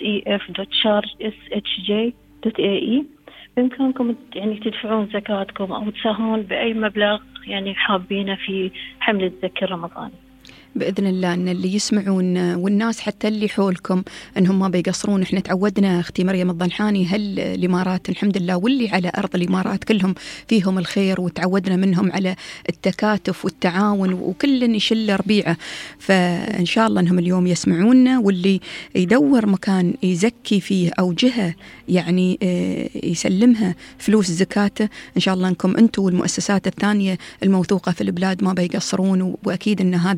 ssef.charge.ae بإمكانكم يعني تدفعون زكاتكم أو تساهمون بأي مبلغ يعني حابين في حملة زكي الرمضاني. بإذن الله أن اللي يسمعون والناس حتى اللي حولكم أنهم ما بيقصرون. إحنا تعودنا أختي مريم الضنحاني الإمارات الحمد لله واللي على أرض الإمارات كلهم فيهم الخير، وتعودنا منهم على التكاتف والتعاون وكل يشل ربيعه. فإن شاء الله أنهم اليوم يسمعونا، واللي يدور مكان يزكي فيه أو جهة يعني يسلمها فلوس زكاته، إن شاء الله أنكم أنتم والمؤسسات الثانية الموثوقة في البلاد ما بيقصرون. وأكيد أن هذه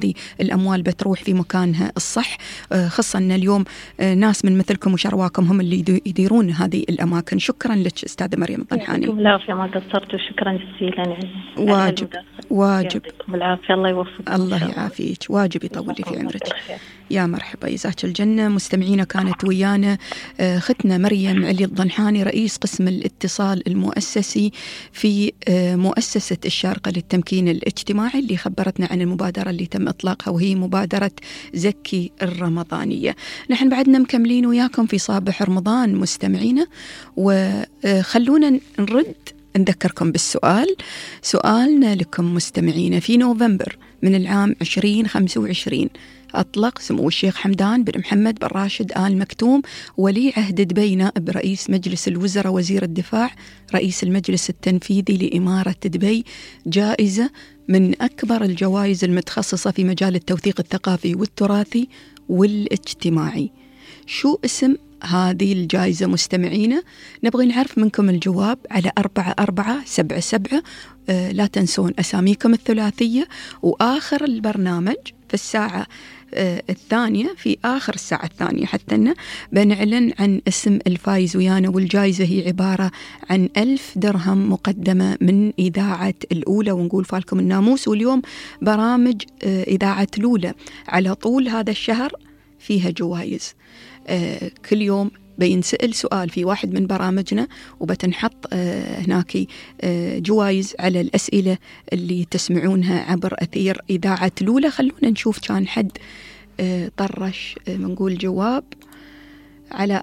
الأموال بتروح في مكانها الصح، خاصة أن اليوم ناس من مثلكم وشرواكم هم اللي يديرون هذه الأماكن. شكرا لك أستاذة مريم الضنحاني. العافية، ما قصرت وشكرا جزيلا. واجب بالعافية، الله يوفقك. الله يعافيك، واجب يطول لي في عمرك. يا مرحبا، يزاك الجنة. مستمعينا كانت ويانا ختنا مريم علي الضنحاني، رئيس قسم الاتصال المؤسسي في مؤسسة الشارقة للتمكين الاجتماعي، اللي خبرتنا عن المبادرة اللي تم إطلاقها، وهي مبادرة زكي الرمضانية. نحن بعدنا مكملين وياكم في صباح رمضان مستمعينا، وخلونا نذكركم بالسؤال. سؤالنا لكم مستمعينا: في نوفمبر من العام 2025 أطلق سمو الشيخ حمدان بن محمد بن راشد آل مكتوم ولي عهد دبي نائب رئيس مجلس الوزراء وزير الدفاع رئيس المجلس التنفيذي لإمارة دبي جائزة من أكبر الجوائز المتخصصة في مجال التوثيق الثقافي والتراثي والاجتماعي. شو اسم هذه الجائزة مستمعينا؟ نبغي نعرف منكم الجواب على 4477. لا تنسون أساميكم الثلاثية. وآخر البرنامج في الساعة الثانية، في آخر الساعة الثانية حتى بنعلن عن اسم الفائز ويانا، والجائزة هي عبارة عن 1000 درهم مقدمة من إذاعة الأولى. ونقول فالكم الناموس، واليوم برامج إذاعة الأولى على طول هذا الشهر فيها جوائز. كل يوم بينسأل سؤال في واحد من برامجنا، وبتنحط هناك جوائز على الأسئلة اللي تسمعونها عبر أثير إذاعة الأولى. خلونا نشوف كان حد طرش منقول جواب على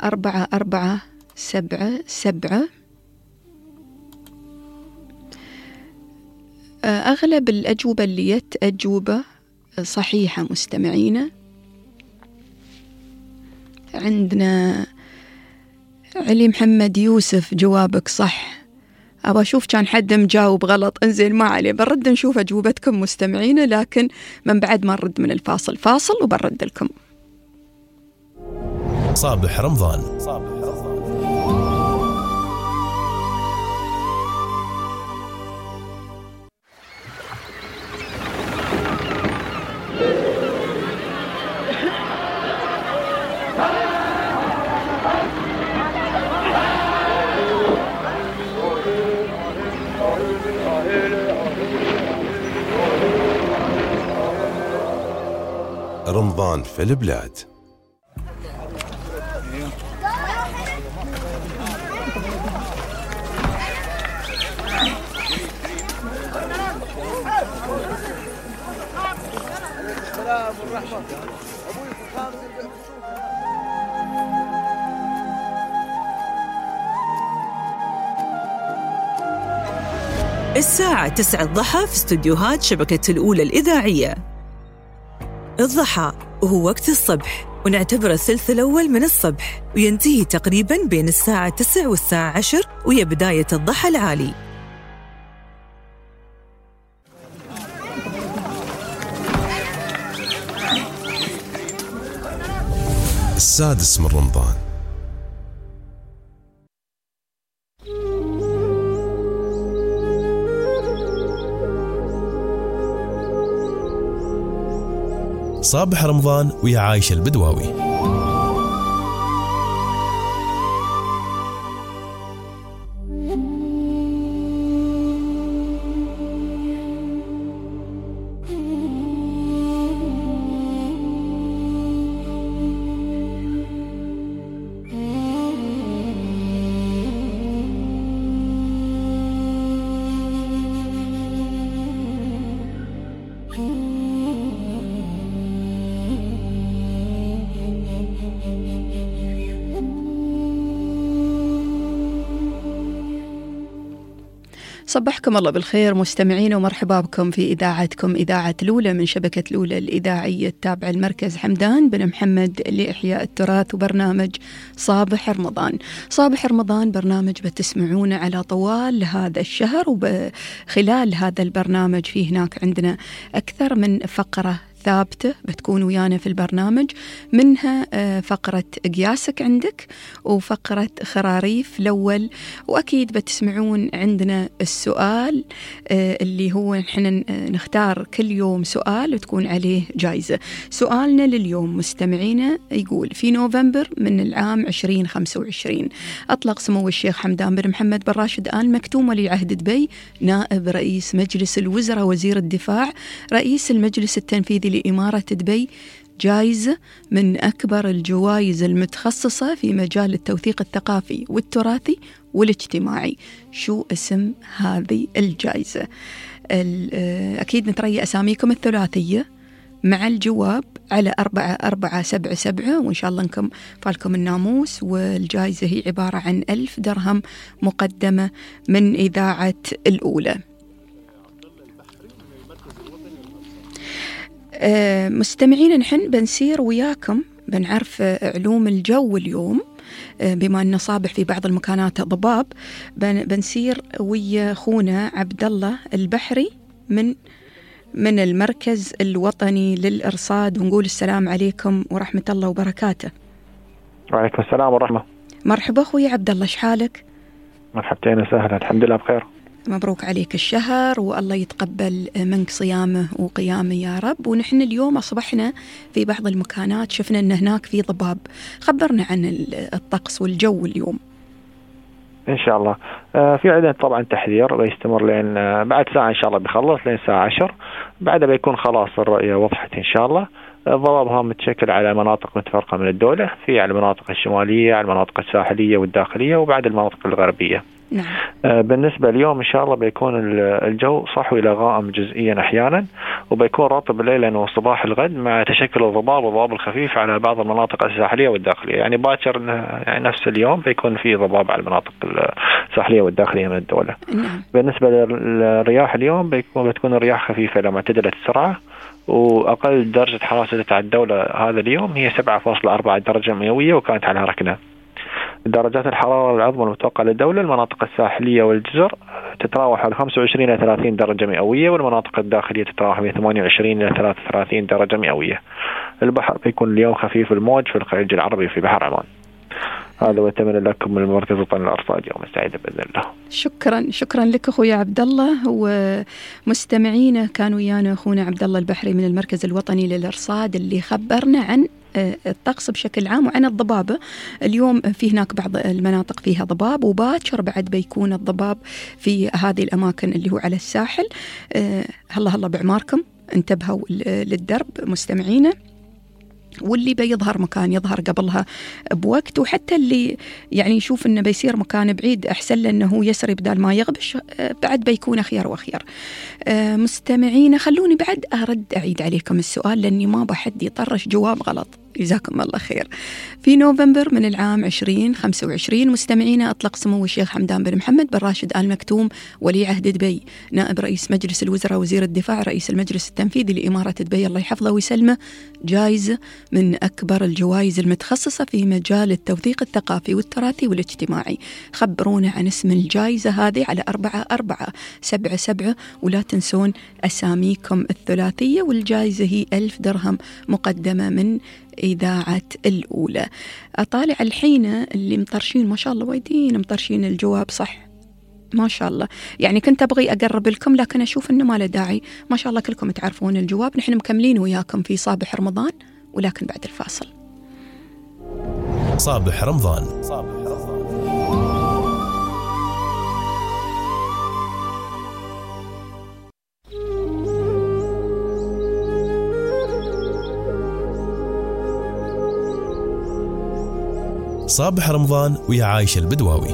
4477. أغلب الأجوبة اللي أجوبة صحيحة مستمعينا. عندنا علي محمد يوسف جوابك صح. أبغى أشوف كان حد مجاوب غلط. انزين ما عليه، برد نشوف أجوبتكم مستمعين، لكن من بعد ما نرد من الفاصل وبرد لكم. صباح رمضان. رمضان في البلاد. الساعة 9 الضحى في استوديوهات شبكة الأولى الإذاعية. الضحى وهو وقت الصبح، ونعتبره الثلث الأول من الصبح، وينتهي تقريباً بين الساعة 9 والساعة 10، وهي بداية الضحى العالي. السادس من رمضان. صباح رمضان ويا عايشة البدواوي. صبحكم الله بالخير مستمعين، ومرحبا بكم في إذاعتكم إذاعة الأولى من شبكة الأولى الإذاعية التابعة المركز حمدان بن محمد لإحياء التراث، وبرنامج صباح رمضان. صباح رمضان برنامج بتسمعونه على طوال هذا الشهر، وخلال هذا البرنامج في هناك عندنا أكثر من فقرة ثابتة بتكون ويانا في البرنامج، منها فقرة قياسك عندك وفقرة خراريف الأول، وأكيد بتسمعون عندنا السؤال اللي هو نحن نختار كل يوم سؤال وتكون عليه جائزة. سؤالنا لليوم مستمعينا يقول: في نوفمبر من العام 2025 أطلق سمو الشيخ حمدان بن محمد بن راشد آل مكتوم ولي عهد دبي نائب رئيس مجلس الوزراء وزير الدفاع رئيس المجلس التنفيذي لإمارة دبي جائزة من أكبر الجوائز المتخصصة في مجال التوثيق الثقافي والتراثي والاجتماعي. شو اسم هذه الجائزة؟ أكيد نتريأ أساميكم الثلاثية مع الجواب على 4477، وإن شاء الله نكم فالكم الناموس. والجائزة هي عبارة عن 1000 درهم مقدمة من إذاعة الأولى. مستمعين، نحن بنسير وياكم بنعرف علوم الجو اليوم، بما أنه صابح في بعض المكانات ضباب. بنسير ويا خونا عبد الله البحري من المركز الوطني للإرصاد، ونقول السلام عليكم ورحمة الله وبركاته. وعليكم السلام ورحمة. مرحبا أخوي عبد الله، شحالك؟ مرحبتين وسهلا، الحمد لله بخير. مبروك عليك الشهر، والله يتقبل منك صيامه وقيامه يا رب. ونحن اليوم أصبحنا في بعض المكانات شفنا أن هناك في ضباب. خبرنا عن الطقس والجو اليوم. إن شاء الله في عندنا طبعا تحذير بيستمر لين بعد ساعة إن شاء الله بيخلص لين الساعة 10، بعدها بيكون خلاص الرؤية وضحت إن شاء الله. الضباب متشكل على مناطق متفرقة من الدولة، في على المناطق الشمالية، على المناطق الساحلية والداخلية، وبعد المناطق الغربية. نعم. بالنسبة اليوم إن شاء الله بيكون الجو صحوي إلى غائم جزئيا أحيانا، وبيكون رطب ليلا وصباح الغد مع تشكل الضباب والضباب الخفيف على بعض المناطق الساحلية والداخلية. يعني باكر يعني نفس اليوم بيكون في ضباب على المناطق الساحلية والداخلية من الدولة. نعم. بالنسبة للرياح اليوم بتكون الرياح خفيفة إلى معتدلة السرعة، وأقل درجة حرارة على الدولة هذا اليوم هي 7.4 درجة مئوية، وكانت على ركنة. درجات الحرارة العظمى المتوقعة للدولة: المناطق الساحلية والجزر تتراوح على 25 إلى 30 درجة مئوية، والمناطق الداخلية تتراوح من 28 إلى 33 درجة مئوية. البحر بيكون اليوم خفيف الموج في الخليج العربي في بحر عمان. هذا وأتمنى لكم من المركز الوطني للأرصاد يوم سعيد بإذن الله. شكرا لك أخوي عبد الله. ومستمعينا كانوا ويانا أخونا عبد الله البحري من المركز الوطني للأرصاد اللي خبرنا عن الطقس بشكل عام وعن الضبابة. اليوم في هناك بعض المناطق فيها ضباب، وباكر بعد بيكون الضباب في هذه الأماكن اللي هو على الساحل. هلا بعماركم انتبهوا للدرب مستمعينا، واللي بيظهر مكان يظهر قبلها بوقت، وحتى اللي يعني يشوف انه بيصير مكان بعيد احسن له انه يسري بدال ما يغبش، بعد بيكون خير وخير. مستمعينا خلوني بعد اعيد عليكم السؤال لاني ما بحد يطرش جواب غلط. جزاكم الله خير. في نوفمبر من العام 2025 مستمعينا أطلق سمو الشيخ حمدان بن محمد بن راشد آل مكتوم ولي عهد دبي نائب رئيس مجلس الوزراء وزير الدفاع رئيس المجلس التنفيذي لإمارة دبي الله يحفظه ويسلمه جائزة من أكبر الجوائز المتخصصة في مجال التوثيق الثقافي والتراثي والاجتماعي. خبرونا عن اسم الجائزة هذه على 4477، ولا تنسون أساميكم الثلاثية. والجائزة هي 1000 درهم مقدمة من إذاعة الأولى. أطالع الحين اللي مطرشين ما شاء الله وايدين مطرشين الجواب صح ما شاء الله. يعني كنت أبغي أقرب لكم لكن أشوف إنه ما له داعي. ما شاء الله كلكم تعرفون الجواب. نحن مكملين وياكم في صابح رمضان، ولكن بعد الفاصل. صابح رمضان. صابح رمضان ويا عايشة البدواوي.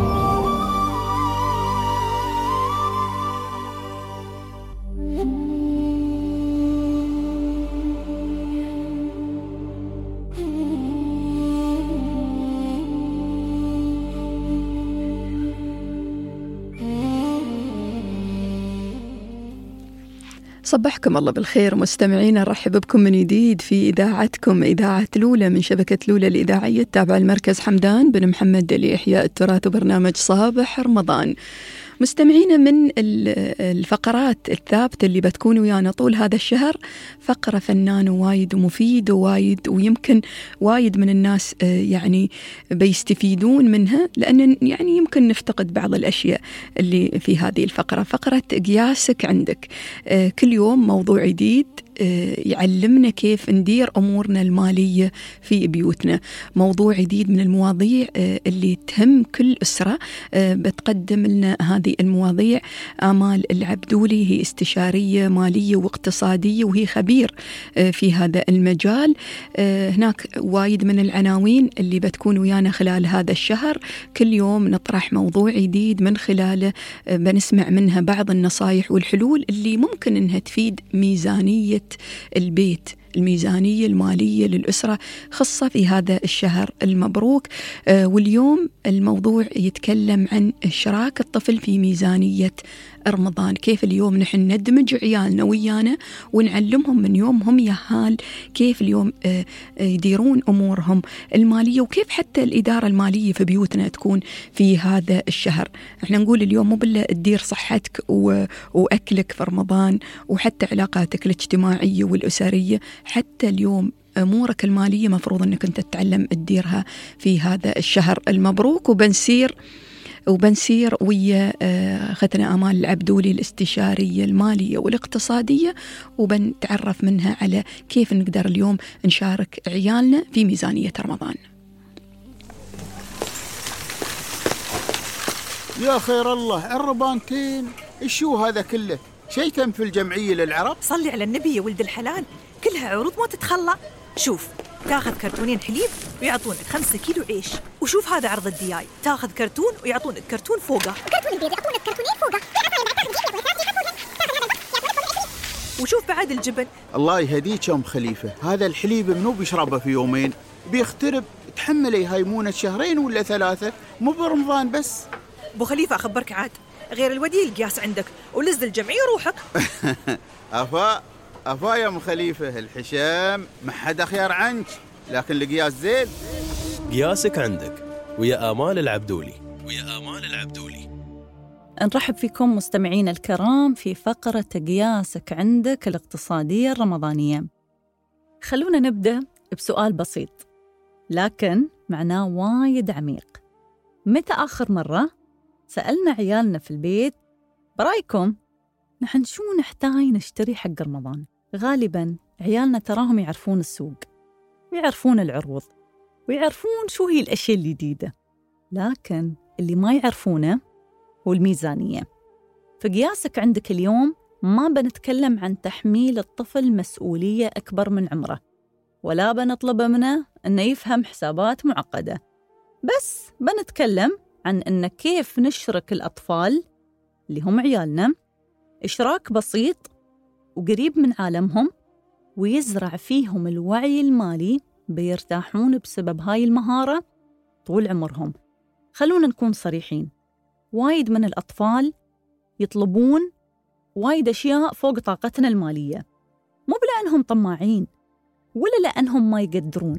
صبحكم الله بالخير مستمعينا، نرحب بكم من جديد في إذاعتكم إذاعة الأولى من شبكة الأولى الإذاعية التابعة المركز حمدان بن محمد لإحياء التراث وبرنامج صابح رمضان. مستمعينا، من الفقرات الثابتة اللي بتكون ويانا طول هذا الشهر فقرة فنان وايد ومفيد ووايد، ويمكن وايد من الناس يعني بيستفيدون منها، لأن يعني يمكن نفتقد بعض الأشياء اللي في هذه الفقرة. فقرة قياسك عندك، كل يوم موضوع جديد يعلمنا كيف ندير أمورنا المالية في بيوتنا، موضوع جديد من المواضيع اللي تهم كل أسرة. بتقدم لنا هذه المواضيع آمال العبدولي، هي استشارية مالية واقتصادية وهي خبير في هذا المجال. هناك وايد من العناوين اللي بتكون ويانا خلال هذا الشهر، كل يوم نطرح موضوع جديد من خلاله بنسمع منها بعض النصائح والحلول اللي ممكن انها تفيد ميزانية البيت، الميزانية المالية للأسرة، خاصة في هذا الشهر المبروك. واليوم الموضوع يتكلم عن إشراك الطفل في ميزانية رمضان، كيف اليوم نحن ندمج عيالنا ويانا ونعلمهم من يومهم يهال كيف اليوم يديرون أمورهم المالية، وكيف حتى الإدارة المالية في بيوتنا تكون في هذا الشهر. احنا نقول اليوم مو بالله تدير صحتك وأكلك في رمضان، وحتى علاقاتك الاجتماعية والأسرية، حتى اليوم أمورك المالية مفروض أنك أنت تتعلم تديرها في هذا الشهر المبروك. وبنسير ويا أختنا آمال العبدولي الاستشارية المالية والاقتصادية، وبنتعرف منها على كيف نقدر اليوم نشارك عيالنا في ميزانية رمضان. يا خير الله، الربانتين شو هذا كله؟ شيء تم في الجمعية للعرب؟ صلي على النبي يا ولد الحلال، كلها عروض ما تتخلى. شوف، تاخذ كرتونين حليب ويعطونك 5 كيلو عيش، وشوف هذا عرض الدياي، تاخذ كرتون ويعطونك كرتون فوقه، كرتون البيض يعطونك كرتونين فوقه، وشوف بعد الجبن. الله يهديك يا ام خليفة، هذا الحليب منو بيشربه في يومين؟ بيخترب، تحمله هايمونة 2 ولا 3، مو برمضان بس. ابو خليفة أخبرك عاد، غير الودي القياس عندك ولز الجمعية روحك. أفا يا ام خليفة، الحشام ما حدا خيار عنك، لكن القياس زين. قياسك عندك ويا آمال العبدولي. نرحب فيكم مستمعين الكرام في فقرة قياسك عندك الاقتصادية الرمضانية. خلونا نبدأ بسؤال بسيط لكن معناه وايد عميق. متى آخر مرة سألنا عيالنا في البيت برأيكم نحن شو نحتاج نشتري حق رمضان؟ غالباً عيالنا تراهم يعرفون السوق ويعرفون العروض ويعرفون شو هي الأشياء الجديدة، لكن اللي ما يعرفونه هو الميزانية. فقياسك عندك اليوم ما بنتكلم عن تحميل الطفل مسؤولية أكبر من عمره، ولا بنطلب منه أنه يفهم حسابات معقدة، بس بنتكلم عن أن كيف نشرك الأطفال اللي هم عيالنا إشراك بسيط وقريب من عالمهم، ويزرع فيهم الوعي المالي، بيرتاحون بسبب هاي المهارة طول عمرهم. خلونا نكون صريحين، وايد من الأطفال يطلبون وايد أشياء فوق طاقتنا المالية، مو لأنهم طماعين ولا لأنهم ما يقدرون،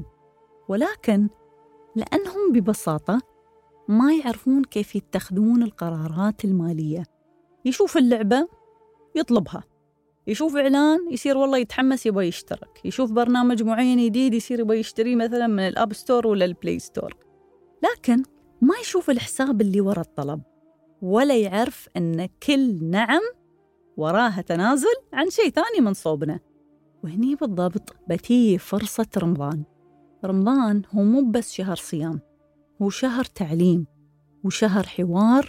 ولكن لأنهم ببساطة ما يعرفون كيف يتخذون القرارات المالية. يشوف اللعبة يطلبها، يشوف إعلان يصير والله يتحمس يبغى يشترك، يشوف برنامج معين جديد يصير يبغى يشتريه مثلا من الأب ستور ولا البلاي ستور، لكن ما يشوف الحساب اللي وراء الطلب، ولا يعرف أن كل نعم وراها تنازل عن شيء ثاني من صوبنا. وهني بالضبط بتيجي فرصة رمضان. رمضان هو مو بس شهر صيام، هو شهر تعليم وشهر حوار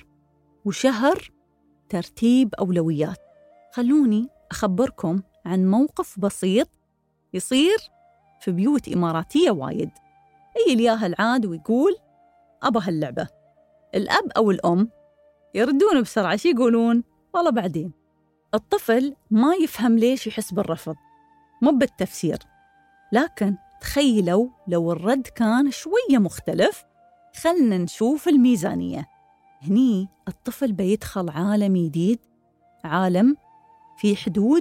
وشهر ترتيب أولويات. خلوني أخبركم عن موقف بسيط يصير في بيوت إماراتية وايد. أي الياهل عاد ويقول أبا هاللعبة، الأب أو الأم يردون بسرعة شي يقولون والله بعدين. الطفل ما يفهم ليش يحس بالرفض، مو بالتفسير، لكن تخيلوا لو الرد كان شوية مختلف. خلنا نشوف الميزانية. هني الطفل بيدخل عالم جديد، عالم في حدود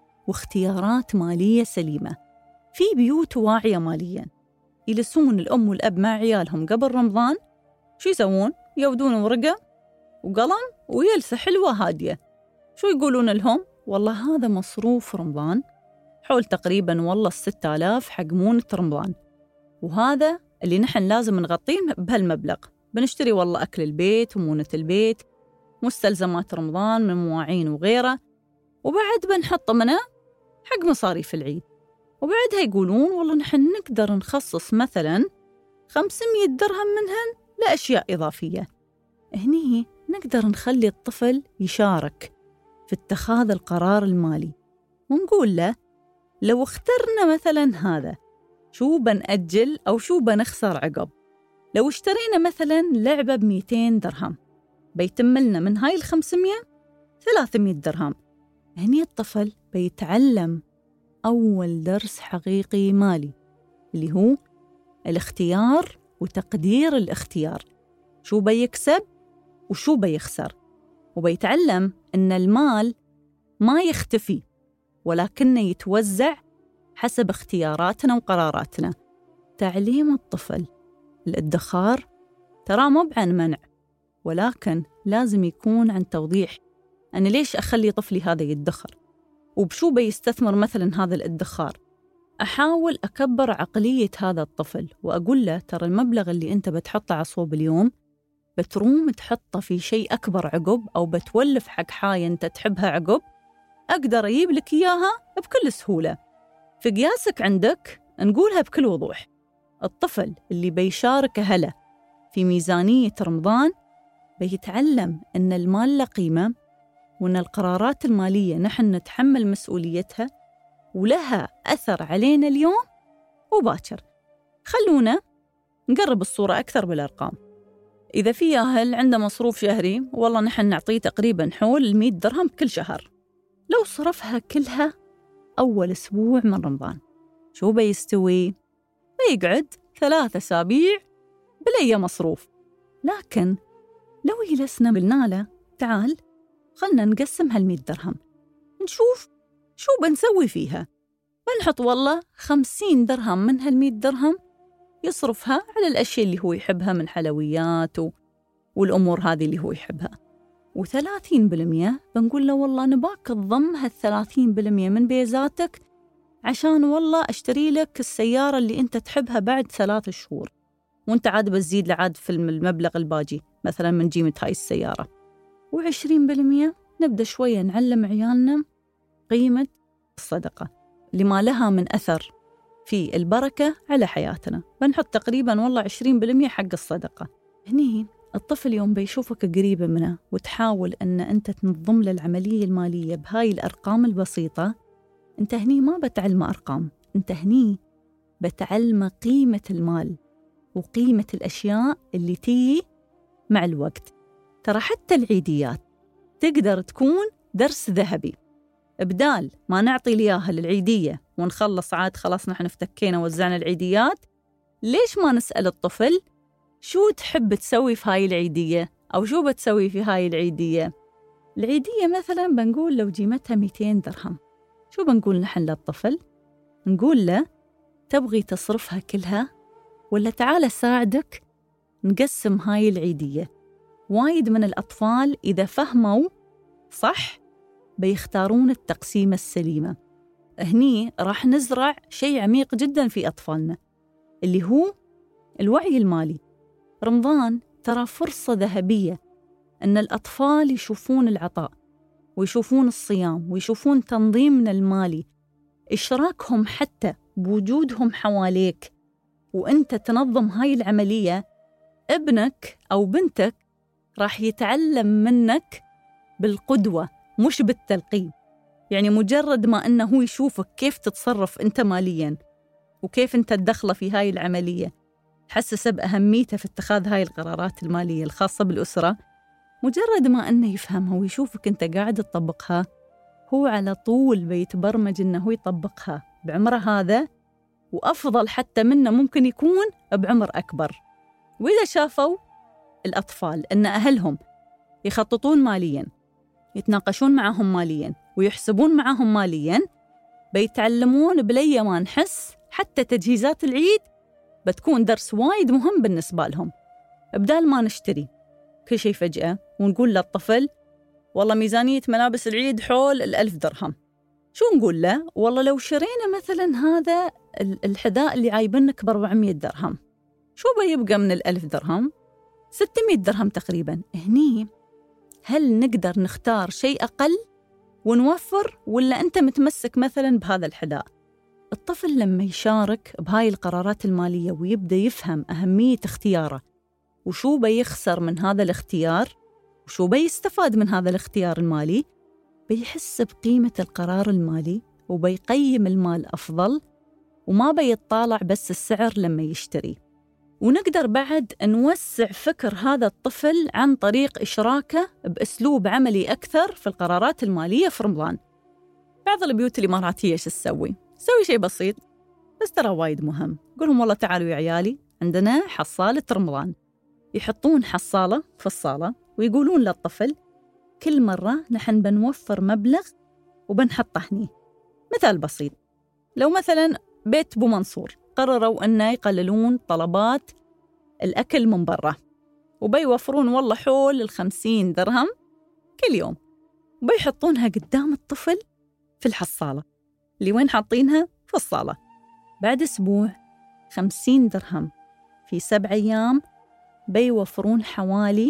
واختيارات مالية سليمة. في بيوت واعية مالياً يجلسون الأم والأب مع عيالهم قبل رمضان، شو يسوون؟ يودون ورقة وقلم ويلسة حلوة هادية. شو يقولون لهم؟ والله هذا مصروف رمضان، حول تقريباً والله 6000 حق مونة رمضان، وهذا اللي نحن لازم نغطيه بهالمبلغ. بنشتري والله أكل البيت ومونة البيت، مستلزمات رمضان من مواعين وغيره، وبعد بنحط منه حق مصاريف العيد. وبعدها يقولون والله نحن نقدر نخصص مثلاً 500 درهم منهن لأشياء إضافية. هني نقدر نخلي الطفل يشارك في اتخاذ القرار المالي، ونقول له لو اخترنا مثلاً هذا شو بنأجل أو شو بنخسر عقب. لو اشترينا مثلاً لعبة ب200 درهم بيتم لنا من هاي 500 300 درهم. هني الطفل بيتعلم أول درس حقيقي مالي، اللي هو الاختيار وتقدير الاختيار، شو بيكسب وشو بيخسر. وبيتعلم أن المال ما يختفي، ولكنه يتوزع حسب اختياراتنا وقراراتنا. تعليم الطفل الادخار ترى مو عن منع، ولكن لازم يكون عن توضيح أنا ليش أخلي طفلي هذا يدخر، وبشو بيستثمر مثلا هذا الادخار. أحاول أكبر عقلية هذا الطفل وأقول له ترى المبلغ اللي أنت بتحطه عصوب اليوم بتروم تحطه في شيء أكبر عقب، أو بتولف حق حاجة أنت تحبها عقب، أقدر أجيب لك إياها بكل سهولة. في قياسك عندك نقولها بكل وضوح. الطفل اللي بيشارك أهله في ميزانية رمضان بيتعلم أن المال له قيمة، وأن القرارات المالية نحن نتحمل مسؤوليتها ولها أثر علينا اليوم وباكر. خلونا نقرب الصورة أكثر بالأرقام. إذا في أهل عنده مصروف شهري والله نحن نعطيه تقريباً حول 100 درهم كل شهر، لو صرفها كلها أول أسبوع من رمضان شو بيستوي؟ بيقعد 3 أسابيع بلي مصروف. لكن لو جلسنا قلنا له تعال خلنا نقسم هال100 درهم نشوف شو بنسوي فيها. بنحط والله 50 درهم من هال100 درهم يصرفها على الأشياء اللي هو يحبها من حلويات والأمور هذه اللي هو يحبها، و30% بنقول له والله نباك تضم هال30% من بيزاتك عشان والله أشتري لك السيارة اللي أنت تحبها بعد 3 شهور، وأنت عاد بتزيد لعاد في المبلغ الباجي مثلا من قيمة هاي السيارة. و20% نبدأ شوية نعلم عيالنا قيمة الصدقة لما لها من أثر في البركة على حياتنا. بنحط تقريباً والله 20% حق الصدقة. هني الطفل يوم بيشوفك قريبة منه وتحاول أن أنت تنظم له العملية المالية بهاي الأرقام البسيطة، أنت هني ما بتعلم أرقام، أنت هني بتعلم قيمة المال وقيمة الأشياء اللي تيجي مع الوقت. ترى حتى العيديات تقدر تكون درس ذهبي. بدال ما نعطي لياها للعيدية ونخلص عاد خلاص نحن افتكينا وزعنا العيديات، ليش ما نسأل الطفل شو تحب تسوي في هاي العيدية أو شو بتسوي في هاي العيدية؟ العيدية مثلا بنقول لو قيمتها 200 درهم، شو بنقول نحن للطفل؟ نقول له تبغي تصرفها كلها ولا تعال ساعدك نقسم هاي العيدية. وايد من الأطفال إذا فهموا صح بيختارون التقسيمة السليمة. هني راح نزرع شيء عميق جدا في أطفالنا اللي هو الوعي المالي. رمضان ترى فرصة ذهبية أن الأطفال يشوفون العطاء ويشوفون الصيام ويشوفون تنظيمنا المالي، إشراكهم حتى بوجودهم حواليك وأنت تنظم هاي العملية. ابنك أو بنتك راح يتعلم منك بالقدوة مش بالتلقين. يعني مجرد ما أنه يشوفك كيف تتصرف أنت مالياً وكيف أنت تدخله في هاي العملية، حسسه بأهميته في اتخاذ هاي القرارات المالية الخاصة بالأسرة. مجرد ما أنه يفهمها ويشوفك أنت قاعد تطبقها، هو على طول بيتبرمج أنه يطبقها بعمره هذا، وأفضل حتى منه ممكن يكون بعمر أكبر. وإذا شافوا الأطفال أن أهلهم يخططون مالياً، يتناقشون معهم مالياً ويحسبون معهم مالياً، بيتعلمون بلي ما نحس حتى تجهيزات العيد بتكون درس وايد مهم بالنسبة لهم. بدال ما نشتري كل شيء فجأة ونقول للطفل والله ميزانية ملابس العيد حول 1000 درهم. شو نقول له؟ والله لو شرينا مثلا هذا الحذاء اللي عايبنك ب400 درهم، شو بيبقى من 1000 درهم؟ 600 درهم تقريبا. هني هل نقدر نختار شيء أقل ونوفر، ولا أنت متمسك مثلا بهذا الحذاء؟ الطفل لما يشارك بهاي القرارات المالية ويبدأ يفهم أهمية اختياره وشو بيخسر من هذا الاختيار وشو بيستفاد من هذا الاختيار المالي، بيحس بقيمة القرار المالي وبيقيم المال أفضل، وما بيطالع بس السعر لما يشتري. ونقدر بعد نوسع فكر هذا الطفل عن طريق إشراكه بأسلوب عملي أكثر في القرارات المالية في رمضان. بعض البيوت الإماراتية إيش تسوي؟ سوي شيء بسيط بس ترى وايد مهم. قولهم والله تعالوا يا عيالي عندنا حصالة رمضان. يحطون حصالة في الصالة ويقولون للطفل كل مرة نحن بنوفر مبلغ وبنحطه هني. مثال بسيط، لو مثلا بيت بو منصور قرروا أن يقللون طلبات الأكل من برا وبيوفرون والله حول 50 درهم كل يوم، وبيحطونها قدام الطفل في الحصالة اللي وين حاطينها في الصالة. بعد أسبوع 50 درهم في 7 أيام بيوفرون حوالي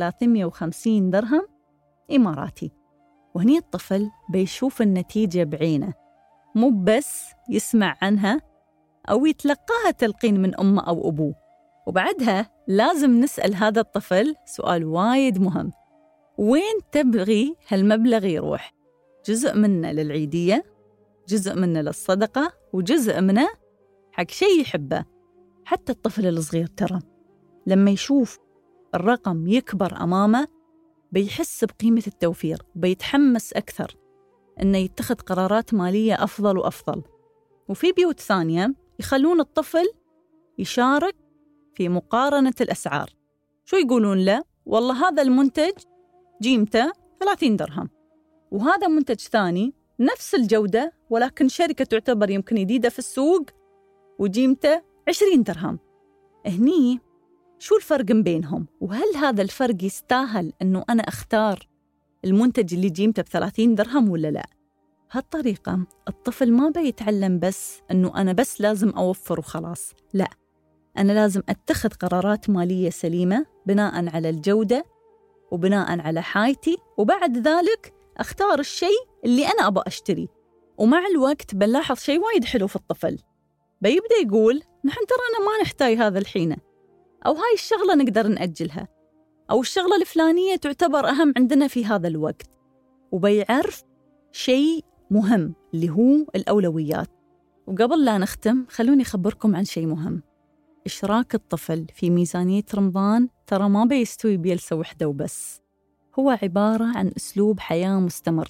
350 درهم إماراتي. وهني الطفل بيشوف النتيجة بعينه، مو بس يسمع عنها أو يتلقاها تلقين من أمه أو أبوه. وبعدها لازم نسأل هذا الطفل سؤال وايد مهم: وين تبغي هالمبلغ يروح؟ جزء منه للعيدية، جزء منه للصدقة، وجزء منه حق شيء يحبه. حتى الطفل الصغير ترى لما يشوف الرقم يكبر أمامه بيحس بقيمة التوفير، بيتحمس أكثر إنه يتخذ قرارات مالية أفضل وأفضل. وفي بيوت ثانية يخلون الطفل يشارك في مقارنة الأسعار. شو يقولون له؟ والله هذا المنتج قيمته 30 درهم، وهذا منتج ثاني نفس الجودة ولكن شركة تعتبر يمكن جديدة في السوق وقيمته 20 درهم. هني شو الفرق بينهم؟ وهل هذا الفرق يستاهل أنه أنا أختار المنتج اللي قيمته ب30 درهم ولا لا؟ بهالطريقة الطفل ما بيتعلم بس أنه أنا بس لازم أوفر وخلاص، لا، أنا لازم أتخذ قرارات مالية سليمة بناء على الجودة وبناء على حاجتي، وبعد ذلك أختار الشيء اللي أنا أبغى أشتري. ومع الوقت بنلاحظ شيء وايد حلو في الطفل، بيبدأ يقول نحن ترانا ما نحتاج هذا الحين، أو هاي الشغلة نقدر نأجلها، أو الشغلة الفلانية تعتبر أهم عندنا في هذا الوقت. وبيعرف شيء مهم اللي هو الأولويات. وقبل لا نختم خلوني أخبركم عن شيء مهم: إشراك الطفل في ميزانية رمضان ترى ما بيستوي بجلسة واحدة وبس، هو عبارة عن أسلوب حياة مستمر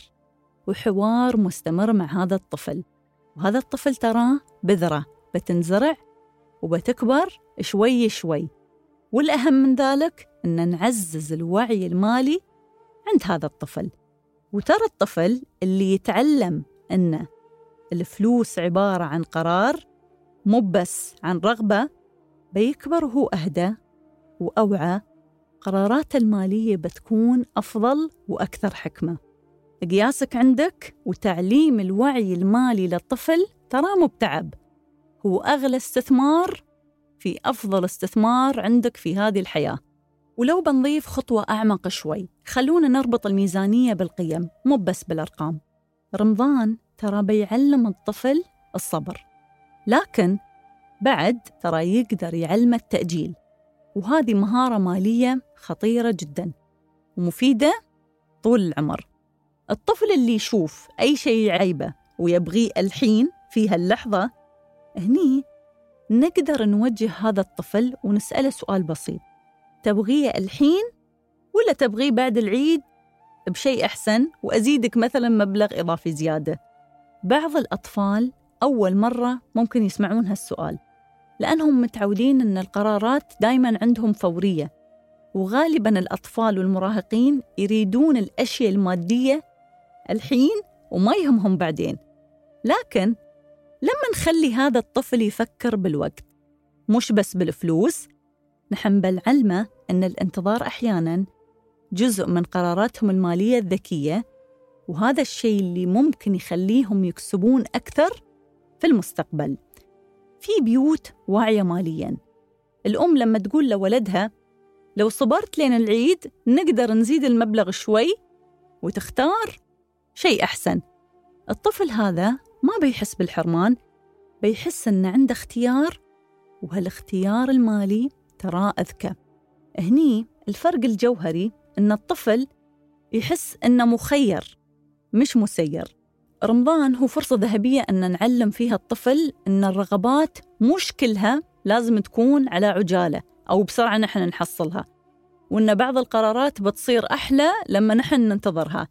وحوار مستمر مع هذا الطفل. وهذا الطفل ترى بذرة بتنزرع وبتكبر شوي شوي، والأهم من ذلك أن نعزز الوعي المالي عند هذا الطفل. وترى الطفل اللي يتعلم أن الفلوس عبارة عن قرار مو بس عن رغبة، بيكبر وهو أهدى وأوعى، قرارات المالية بتكون أفضل وأكثر حكمة. قياسك عندك وتعليم الوعي المالي للطفل ترى مو بتعب، هو أغلى استثمار في أفضل استثمار عندك في هذه الحياة. ولو بنضيف خطوة أعمق شوي، خلونا نربط الميزانية بالقيم مو بس بالأرقام. رمضان ترى بيعلم الطفل الصبر، لكن بعد ترى يقدر يعلم التأجيل، وهذه مهارة مالية خطيرة جدا ومفيدة طول العمر. الطفل اللي يشوف أي شيء عيبه ويبغيه الحين في هاللحظة، هني نقدر نوجه هذا الطفل ونسأله سؤال بسيط: تبغيه الحين ولا تبغيه بعد العيد بشيء أحسن وأزيدك مثلا مبلغ إضافي زيادة؟ بعض الأطفال أول مرة ممكن يسمعون هالسؤال لأنهم متعودين أن القرارات دايما عندهم فورية، وغالبا الأطفال والمراهقين يريدون الأشياء المادية الحين وما يهمهم بعدين. لكن لما نخلي هذا الطفل يفكر بالوقت مش بس بالفلوس، نحن بنعلمه أن الانتظار أحياناً جزء من قراراتهم المالية الذكية، وهذا الشيء اللي ممكن يخليهم يكسبون أكثر في المستقبل. في بيوت واعية مالياً، الأم لما تقول لولدها لو صبرت لين العيد نقدر نزيد المبلغ شوي، وتختار شيء أحسن، الطفل هذا ما بيحس بالحرمان، بيحس أن عنده اختيار، وهالاختيار المالي ترى أذكى. هني الفرق الجوهري أن الطفل يحس أنه مخير مش مسير. رمضان هو فرصة ذهبية أن نعلم فيها الطفل أن الرغبات مش كلها لازم تكون على عجالة أو بسرعة نحن نحصلها، وأن بعض القرارات بتصير أحلى لما نحن ننتظرها،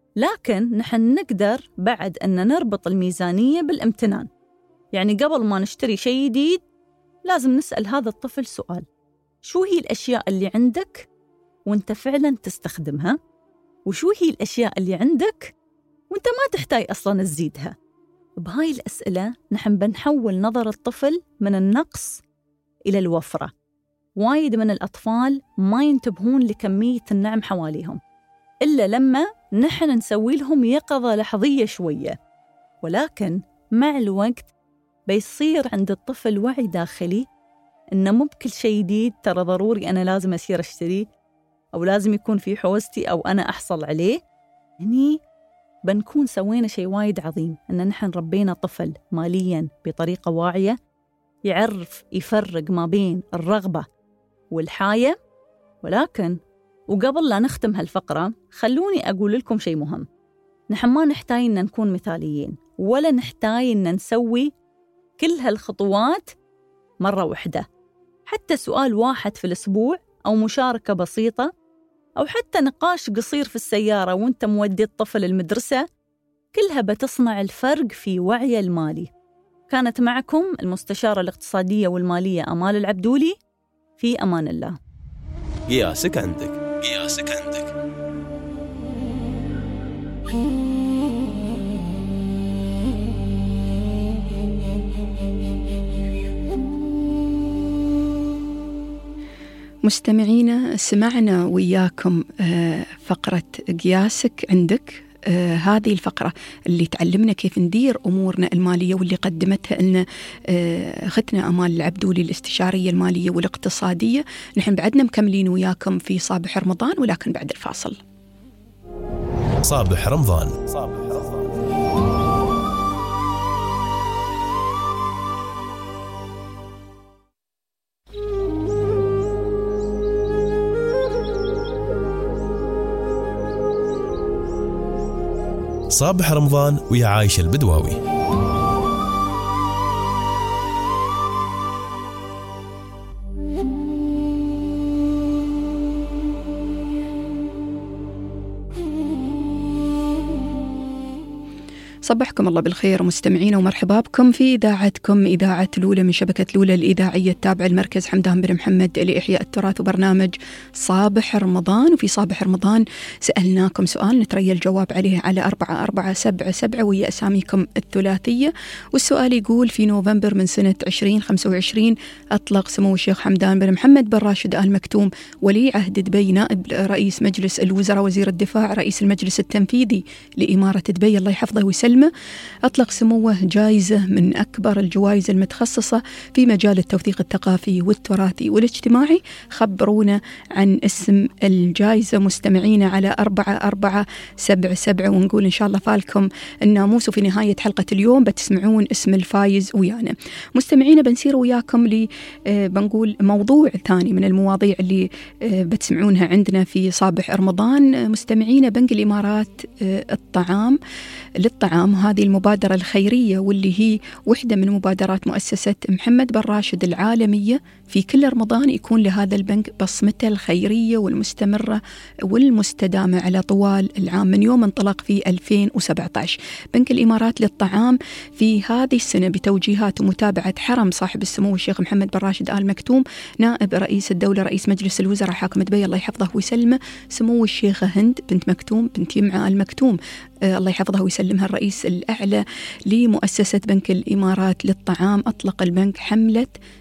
لكن نحن نقدر بعد أن نربط الميزانية بالامتنان. يعني قبل ما نشتري شيء جديد لازم نسأل هذا الطفل سؤال: شو هي الأشياء اللي عندك وانت فعلا تستخدمها؟ وشو هي الأشياء اللي عندك وانت ما تحتاج أصلا تزيدها؟ بهاي الأسئلة نحن بنحول نظر الطفل من النقص إلى الوفرة. وايد من الأطفال ما ينتبهون لكمية النعم حواليهم إلا لما نحن نسوي لهم يقظة لحظية شوية، ولكن مع الوقت بيصير عند الطفل وعي داخلي إنه مو بكل شيء جديد ترى ضروري أنا لازم أسير أشتريه أو لازم يكون في حوزتي أو أنا أحصل عليه. هني بنكون سوينا شيء وايد عظيم، أن نحن ربينا طفل مالياً بطريقة واعية، يعرف يفرق ما بين الرغبة والحاجة. ولكن وقبل لا نختم هالفقرة خلوني أقول لكم شيء مهم: نحن ما نحتاج أن نكون مثاليين، ولا نحتاج أن نسوي كل هالخطوات مرة واحدة. حتى سؤال واحد في الأسبوع أو مشاركة بسيطة أو حتى نقاش قصير في السيارة وانت مودي الطفل المدرسة، كلها بتصنع الفرق في وعي المالي. كانت معكم المستشارة الاقتصادية والمالية أمال العبدولي، في أمان الله. قياسك عندك، قياسك عندك. مستمعينا، سمعنا وياكم فقرة قياسك عندك. هذه الفقرة اللي تعلمنا كيف ندير أمورنا المالية، واللي قدمتها لنا أختنا أمال العبدولي الاستشارية المالية والاقتصادية. نحن بعدنا مكملين وياكم في صابح رمضان، ولكن بعد الفاصل. صابح رمضان. صابح رمضان ويا عايشة البدواوي. صبحكم الله بالخير مستمعينا، ومرحبا بكم في إذاعتكم إذاعة لولة من شبكة لولة الإذاعية التابعة المركز حمدان بن محمد لإحياء التراث، وبرنامج صابح رمضان. وفي صابح رمضان سألناكم سؤال نتريى الجواب عليه على 4477 ويا أساميكم الثلاثية. والسؤال يقول: في نوفمبر من سنة 2025 أطلق سمو الشيخ حمدان بن محمد بن راشد آل مكتوم ولي عهد دبي نائب رئيس مجلس الوزراء وزير الدفاع رئيس المجلس التنفيذي لإمارة دبي الله يحفظه ويسلمه، أطلق سموه جائزة من أكبر الجوائز المتخصصة في مجال التوثيق الثقافي والتراثي والاجتماعي. خبرونا عن اسم الجائزة مستمعينا على 4477، ونقول إن شاء الله فالكم الناموس، وفي نهاية حلقة اليوم بتسمعون اسم الفايز ويانا. مستمعينا بنسير وياكم بنقول موضوع ثاني من المواضيع اللي بتسمعونها عندنا في صابح رمضان. مستمعينا، بنك الإمارات الطعام للطعام، هذه المبادرة الخيرية واللي هي وحدة من مبادرات مؤسسة محمد بن راشد العالمية. في كل رمضان يكون لهذا البنك بصمته الخيرية والمستمرة والمستدامة على طوال العام من يوم انطلق في 2017. بنك الإمارات للطعام في هذه السنة بتوجيهات ومتابعة حرم صاحب السمو الشيخ محمد بن راشد آل مكتوم نائب رئيس الدولة رئيس مجلس الوزراء حاكم دبي الله يحفظه ويسلمه، سمو الشيخة هند بنت مكتوم بنت يمعة آل مكتوم الله يحفظها ويسلمها الرئيس الأعلى لمؤسسة بنك الإمارات للطعام، أطلق البنك حملة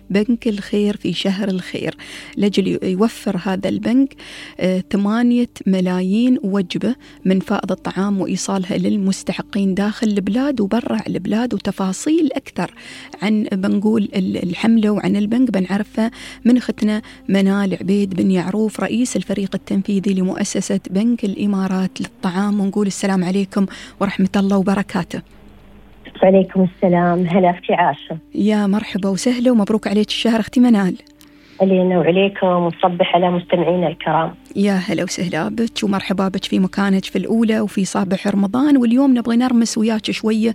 بنك الخير في شهر الخير، لجل يوفر هذا البنك 8 ملايين وجبة من فائض الطعام وإيصالها للمستحقين داخل البلاد وبرع البلاد. وتفاصيل أكثر عن بنقول الحملة وعن البنك بنعرفها من أختنا منال عبيد بن يعروف، رئيس الفريق التنفيذي لمؤسسة بنك الإمارات للطعام، ونقول السلام عليكم ورحمة الله وبركاته. وعليكم السلام. هلا أختي عاشة. يا مرحبا وسهلا ومبروك عليك الشهر أختي منال. علينا وعليكم، ونصبح على مستمعينا الكرام. يا هلا وسهلا بك ومرحبا بك في مكانك في الأولى وفي صباح رمضان. واليوم نبغى نرمس وياك شوية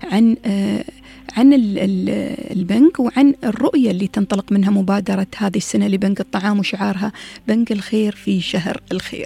عن البنك وعن الرؤية اللي تنطلق منها مبادرة هذه السنة لبنك الطعام وشعارها بنك الخير في شهر الخير.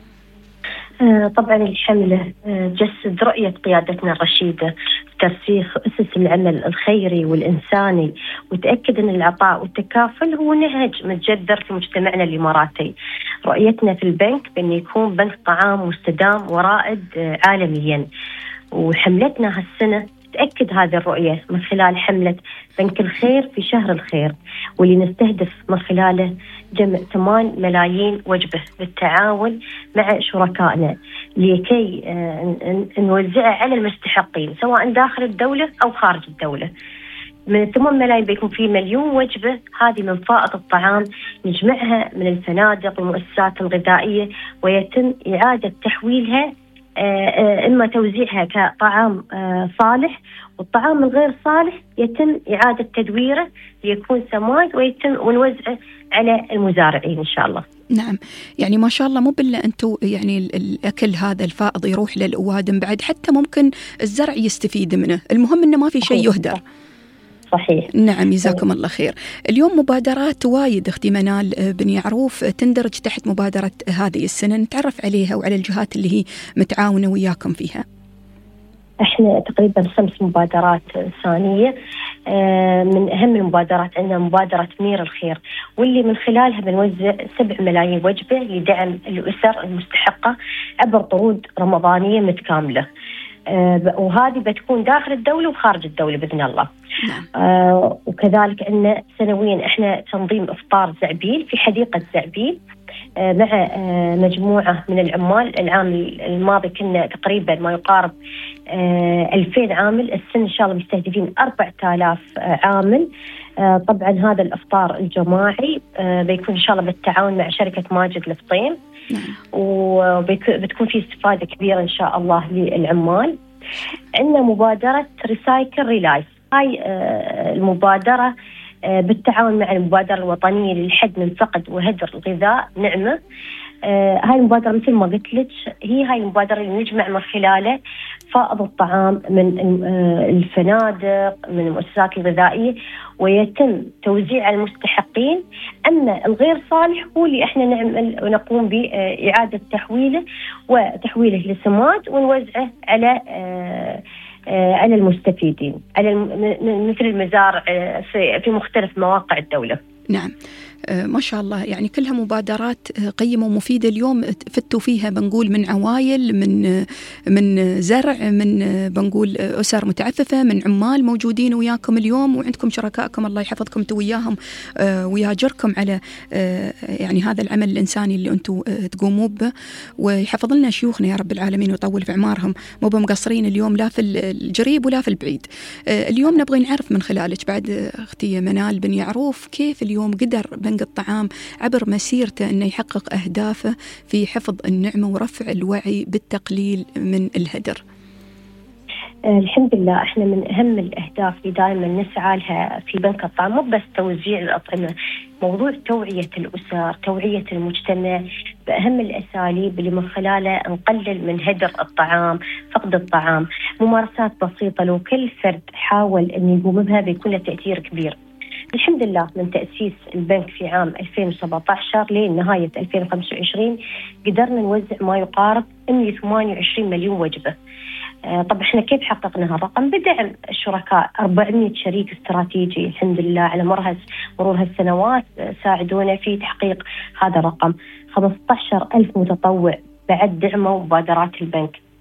طبعا الحملة جسد رؤية قيادتنا الرشيدة ترسيخ أسس العمل الخيري والإنساني، وتأكد أن العطاء والتكافل هو نهج متجذر في مجتمعنا الإماراتي. رؤيتنا في البنك بأن يكون بنك طعام مستدام ورائد عالميا، وحملتنا هالسنة تأكد هذه الرؤية من خلال حملة بنك الخير في شهر الخير، واللي نستهدف من خلاله جمع 8 ملايين وجبة بالتعاون مع شركائنا لكي نوزعها على المستحقين سواء داخل الدولة أو خارج الدولة. من 8 ملايين بيكون في 1,000,000 وجبة، هذه من فائض الطعام نجمعها من الفنادق والمؤسسات الغذائية، ويتم إعادة تحويلها إما توزيعها كطعام صالح، والطعام الغير صالح يتم إعادة تدويره ليكون سماد ويتم ونوزعه على المزارعين إن شاء الله. نعم، يعني ما شاء الله مو بالله أنتم يعني الأكل هذا الفائض يروح للأوادم، بعد حتى ممكن الزرع يستفيد منه، المهم إنه ما في شيء يهدر. صحيح. نعم، جزاكم الله خير. اليوم مبادرات وايد أختي منال بن يعروف تندرج تحت مبادرة هذه السنة، نتعرف عليها وعلى الجهات اللي هي متعاونة وياكم فيها. احنا تقريبا 5 مبادرات إنسانية. من أهم المبادرات عندنا مبادرة منير الخير، واللي من خلالها بنوزع 7 ملايين وجبة لدعم الأسر المستحقة عبر طرود رمضانية متكاملة، وهذه بتكون داخل الدولة وخارج الدولة بإذن الله. وكذلك عندنا سنويا احنا تنظيم إفطار زعبيل في حديقة زعبيل مع مجموعة من العمال. العام الماضي كنا تقريبا ما يقارب 2000 عامل، السنة إن شاء الله مستهدفين 4000 عامل. طبعا هذا الإفطار الجماعي بيكون إن شاء الله بالتعاون مع شركة ماجد الفطيم، وبتكون في استفادة كبيرة إن شاء الله للعمال. عندنا مبادرة ريسايكل ريلايف، هاي المبادرة بالتعاون مع المبادرة الوطنية للحد من فقد وهدر الغذاء نعمة. هاي المبادرة مثل ما قلت لك هاي المبادرة اللي نجمع من خلاله فائض الطعام من الفنادق من المؤسسات الغذائية، ويتم توزيع على المستحقين. أما الغير صالح هو اللي احنا نعمل ونقوم بإعادة تحويله لسماد ونوزعه على المستفيدين، على مثل المزارع في مختلف مواقع الدولة. نعم، ما شاء الله، يعني كلها مبادرات قيمة ومفيدة. اليوم فتوا فيها بنقول من عوائل، من زرع، من بنقول أسر متعففة، من عمال موجودين وياكم اليوم، وعندكم شركائكم الله يحفظكم انتم وياهم وياجركم على يعني هذا العمل الإنساني اللي انتم تقوموا به، ويحفظ لنا شيوخنا يا رب العالمين ويطول في أعمارهم. مو بمقصرين اليوم لا في القريب ولا في البعيد. اليوم نبغي نعرف من خلالك بعد أختي منال بن يعروف كيف اليوم قدر بنك الطعام عبر مسيرته أنه يحقق أهدافه في حفظ النعمة ورفع الوعي بالتقليل من الهدر. الحمد لله احنا من أهم الأهداف اللي دائما نسعى لها في بنك الطعام مو بس توزيع الأطعمة، موضوع توعية الأسر، توعية المجتمع بأهم الأساليب اللي من خلالها نقلل من هدر الطعام، فقد الطعام. ممارسات بسيطة لو كل فرد حاول أن يقوم بها بيكون له تأثير كبير. الحمد لله من تأسيس البنك في عام 2017 لنهاية 2025 قدرنا نوزع ما يقارب 128 مليون وجبة. طب احنا كيف حققنا هالرقم؟ بدعم الشركاء 400 شريك استراتيجي الحمد لله على مرور هالسنوات ساعدونا في تحقيق هذا الرقم. 15,000 متطوع بعد دعموا مبادرات البنك.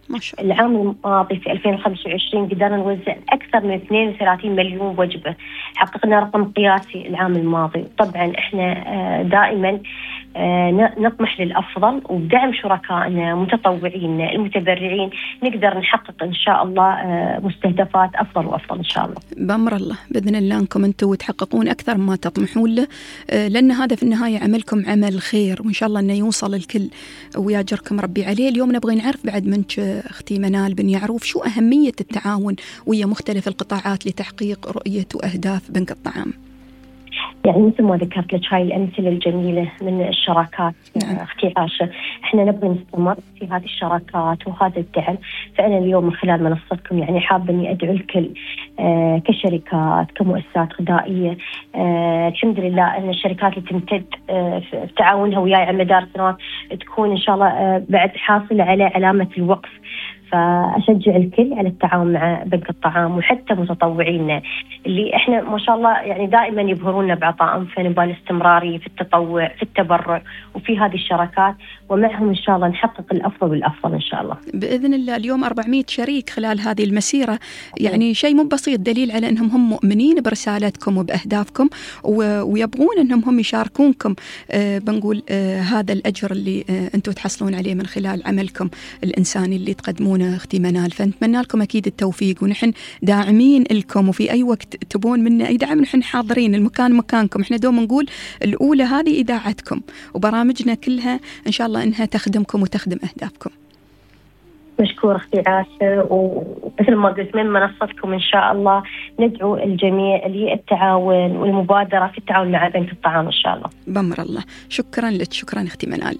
ما شاء الله. العام الماضي في 2025 قدرنا نوزع أكثر من 32 مليون وجبة، حققنا رقم قياسي العام الماضي. طبعا إحنا دائما نطمح للأفضل، وبدعم شركائنا متطوعين المتبرعين نقدر نحقق إن شاء الله مستهدفات أفضل وأفضل إن شاء الله بأمر الله. بإذن الله أنكم أنتم تحققون أكثر ما تطمحون له، لأن هذا في النهاية عملكم عمل خير، وإن شاء الله أنه يوصل الكل وياجركم ربي عليه. اليوم نبغي نعرف بعد منك أختي منال بن يعروف شو أهمية التعاون ويا مختلف القطاعات لتحقيق رؤية وأهداف بنك الطعام. يعني مثل ما ذكرت لك هاي الأمثلة الجميلة من الشراكات أختي عاشة، إحنا نبغي نستمر في هذه الشراكات وهذا الدعم. فأنا اليوم من خلال منصتكم يعني حابة إني أدعو الكل كشركات كمؤسسات غذائية، الحمد لله أن الشركات اللي تمتد في تعاونها وياي على مدار سنوات تكون إن شاء الله بعد حاصلة على علامة الوقف. فأشجع الكل على التعاون مع بنك الطعام، وحتى متطوعينا اللي إحنا ما شاء الله يعني دائما يبهرونا بعطائهم، فنبغى الاستمرارية في التطوع في التبرع وفي هذه الشراكات، ومعهم إن شاء الله نحقق الأفضل والأفضل إن شاء الله بإذن الله. اليوم 400 شريك خلال هذه المسيرة، يعني شيء مو بسيط، دليل على أنهم هم مؤمنين برسالتكم وبأهدافكم ويبغون أنهم هم يشاركونكم بنقول هذا الأجر اللي أنتم تحصلون عليه من خلال عملكم الإنساني اللي تقدمونه أختي منال. فنتمنى لكم أكيد التوفيق، ونحن داعمين لكم، وفي أي وقت تبون منا أي دعم نحن حاضرين. المكان مكانكم، إحنا دوم نقول الأولى هذه إذاعتكم، وبرامجنا كلها إن شاء الله إنها تخدمكم وتخدم أهدافكم. مشكور أختي عاشة، ومثل ما قلت من منصتكم إن شاء الله ندعو الجميع للتعاون والمبادرة في التعاون مع بنك الطعام إن شاء الله بأمر الله. شكرا لك، شكرا أختي منال.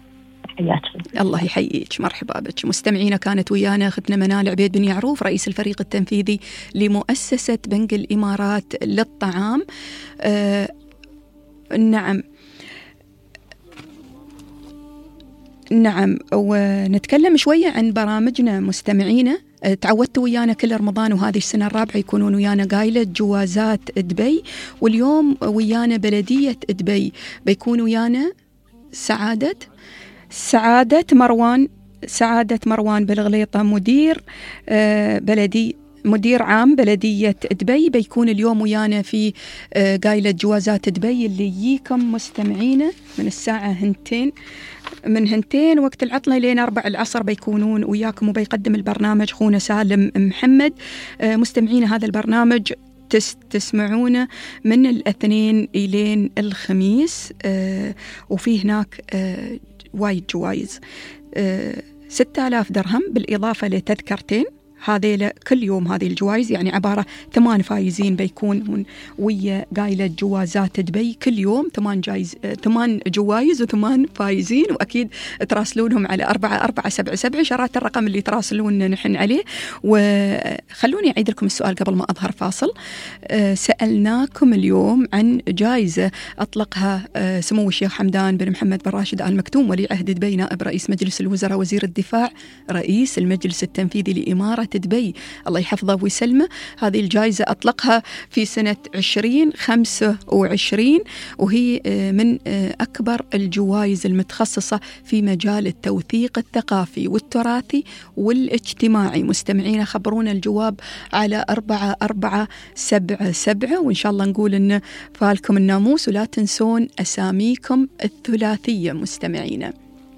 الله يحييك، مرحبا بك. مستمعينا، كانت ويانا أختنا منال عبيد بن يعروف رئيس الفريق التنفيذي لمؤسسة بنك الإمارات للطعام. نعم، ونتكلم شوية عن برامجنا مستمعينا. تعودتوا ويانا كل رمضان، وهذه السنة الرابعة يكونون ويانا قايلة جوازات دبي، واليوم ويانا بلدية دبي، بيكون ويانا سعادة مروان بالغليطة، مدير عام بلدية دبي، بيكون اليوم ويانا في قايلة جوازات دبي اللي يجيكم مستمعينا من الساعة من 2 وقت العطلة لين 4 العصر بيكونون وياكم، وبيقدم البرنامج خونا سالم محمد. مستمعينا، هذا البرنامج تسمعونه من الاثنين إلين الخميس، وفي هناك وايد جوائز، 6000 درهم بالإضافة لتذكرتين. هذه كل يوم هذه الجوائز يعني عبارة 8 فايزين بيكون ويا قايلة جوازات دبي كل يوم، 8 جوائز و8 فايزين، وأكيد تراسلونهم على 4477 شرات الرقم اللي تراسلون نحن عليه. وخلوني أعيد لكم السؤال قبل ما أظهر فاصل. سألناكم اليوم عن جائزة أطلقها سمو الشيخ حمدان بن محمد بن راشد آل مكتوم ولي عهد دبي، نائب رئيس مجلس الوزراء وزير الدفاع رئيس المجلس التنفيذي لإمارة دبي، الله يحفظه ويسلمه. هذه الجائزة أطلقها في سنة 2025، وهي من أكبر الجوائز المتخصصة في مجال التوثيق الثقافي والتراثي والاجتماعي. مستمعين، خبرونا الجواب على 4477، وإن شاء الله نقول إن فالكم الناموس، ولا تنسون أساميكم الثلاثية مستمعين.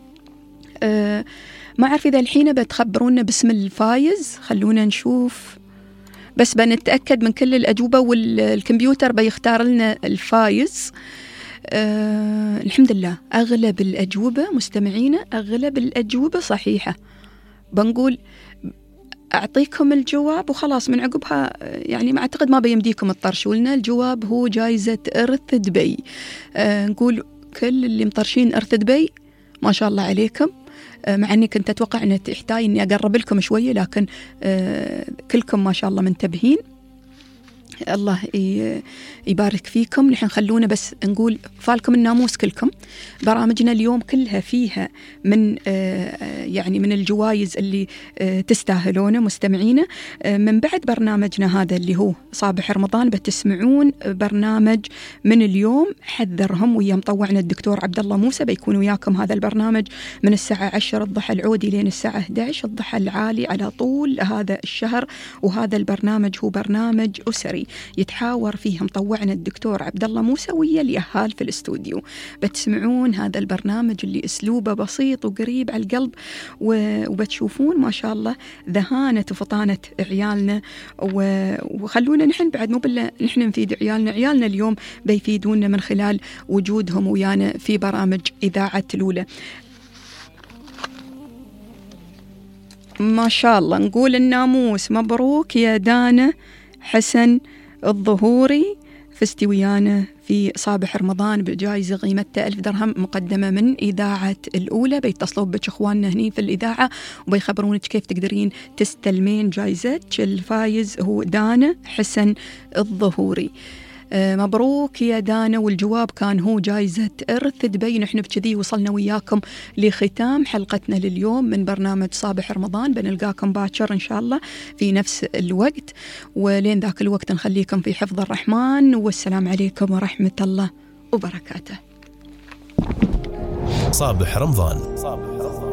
ما أعرف إذا الحين بتخبرونا باسم الفايز، خلونا نشوف بس بنتأكد من كل الأجوبة، والكمبيوتر بيختار لنا الفايز. الحمد لله أغلب الأجوبة مستمعينا، أغلب الأجوبة صحيحة. بنقول أعطيكم الجواب وخلاص، من عقبها يعني ما أعتقد ما بيمديكم تطرشوا لنا. الجواب هو جائزة إرث دبي. نقول كل اللي مطرشين إرث دبي ما شاء الله عليكم، مع أني كنت أتوقع أن تحتاج أني أقرب لكم شوية، لكن كلكم ما شاء الله منتبهين. الله يبارك فيكم. نحن خلونا بس نقول فالكم الناموس كلكم. برامجنا اليوم كلها فيها من يعني من الجوائز اللي تستاهلونه مستمعينا. من بعد برنامجنا هذا اللي هو صابح رمضان بتسمعون برنامج من اليوم حذرهم ويا مطوعنا الدكتور عبد الله موسى. بيكون وياكم هذا البرنامج من الساعة 10 الضحى العودي لين الساعة 11 الضحى العالي على طول هذا الشهر. وهذا البرنامج هو برنامج أسري يتحاور فيه مطوعنا الدكتور عبد الله موسى ويا اليهال في الاستوديو. بتسمعون هذا البرنامج اللي أسلوبه بسيط وقريب على القلب، وبتشوفون ما شاء الله ذهانة وفطانة عيالنا. وخلونا نحن بعد مو بالله نحن نفيد عيالنا اليوم بيفيدونا من خلال وجودهم ويانا في برامج إذاعة الأولى. ما شاء الله نقول الناموس مبروك يا دانا حسن الظهوري، فزتي ويانا في صابح رمضان بجائزة قيمتها 1000 درهم مقدمة من إذاعة الأولى. بيتصلوا بك إخواننا هني في الإذاعة وبيخبرونك كيف تقدرين تستلمين جائزتك. الفايز هو دانا حسن الظهوري. مبروك يا دانا. والجواب كان هو جائزة إرث دبي. نحن بكذي وصلنا وياكم لختام حلقتنا لليوم من برنامج صابح رمضان. بنلقاكم باكر إن شاء الله في نفس الوقت، ولين ذاك الوقت نخليكم في حفظ الرحمن، والسلام عليكم ورحمة الله وبركاته. صابح رمضان.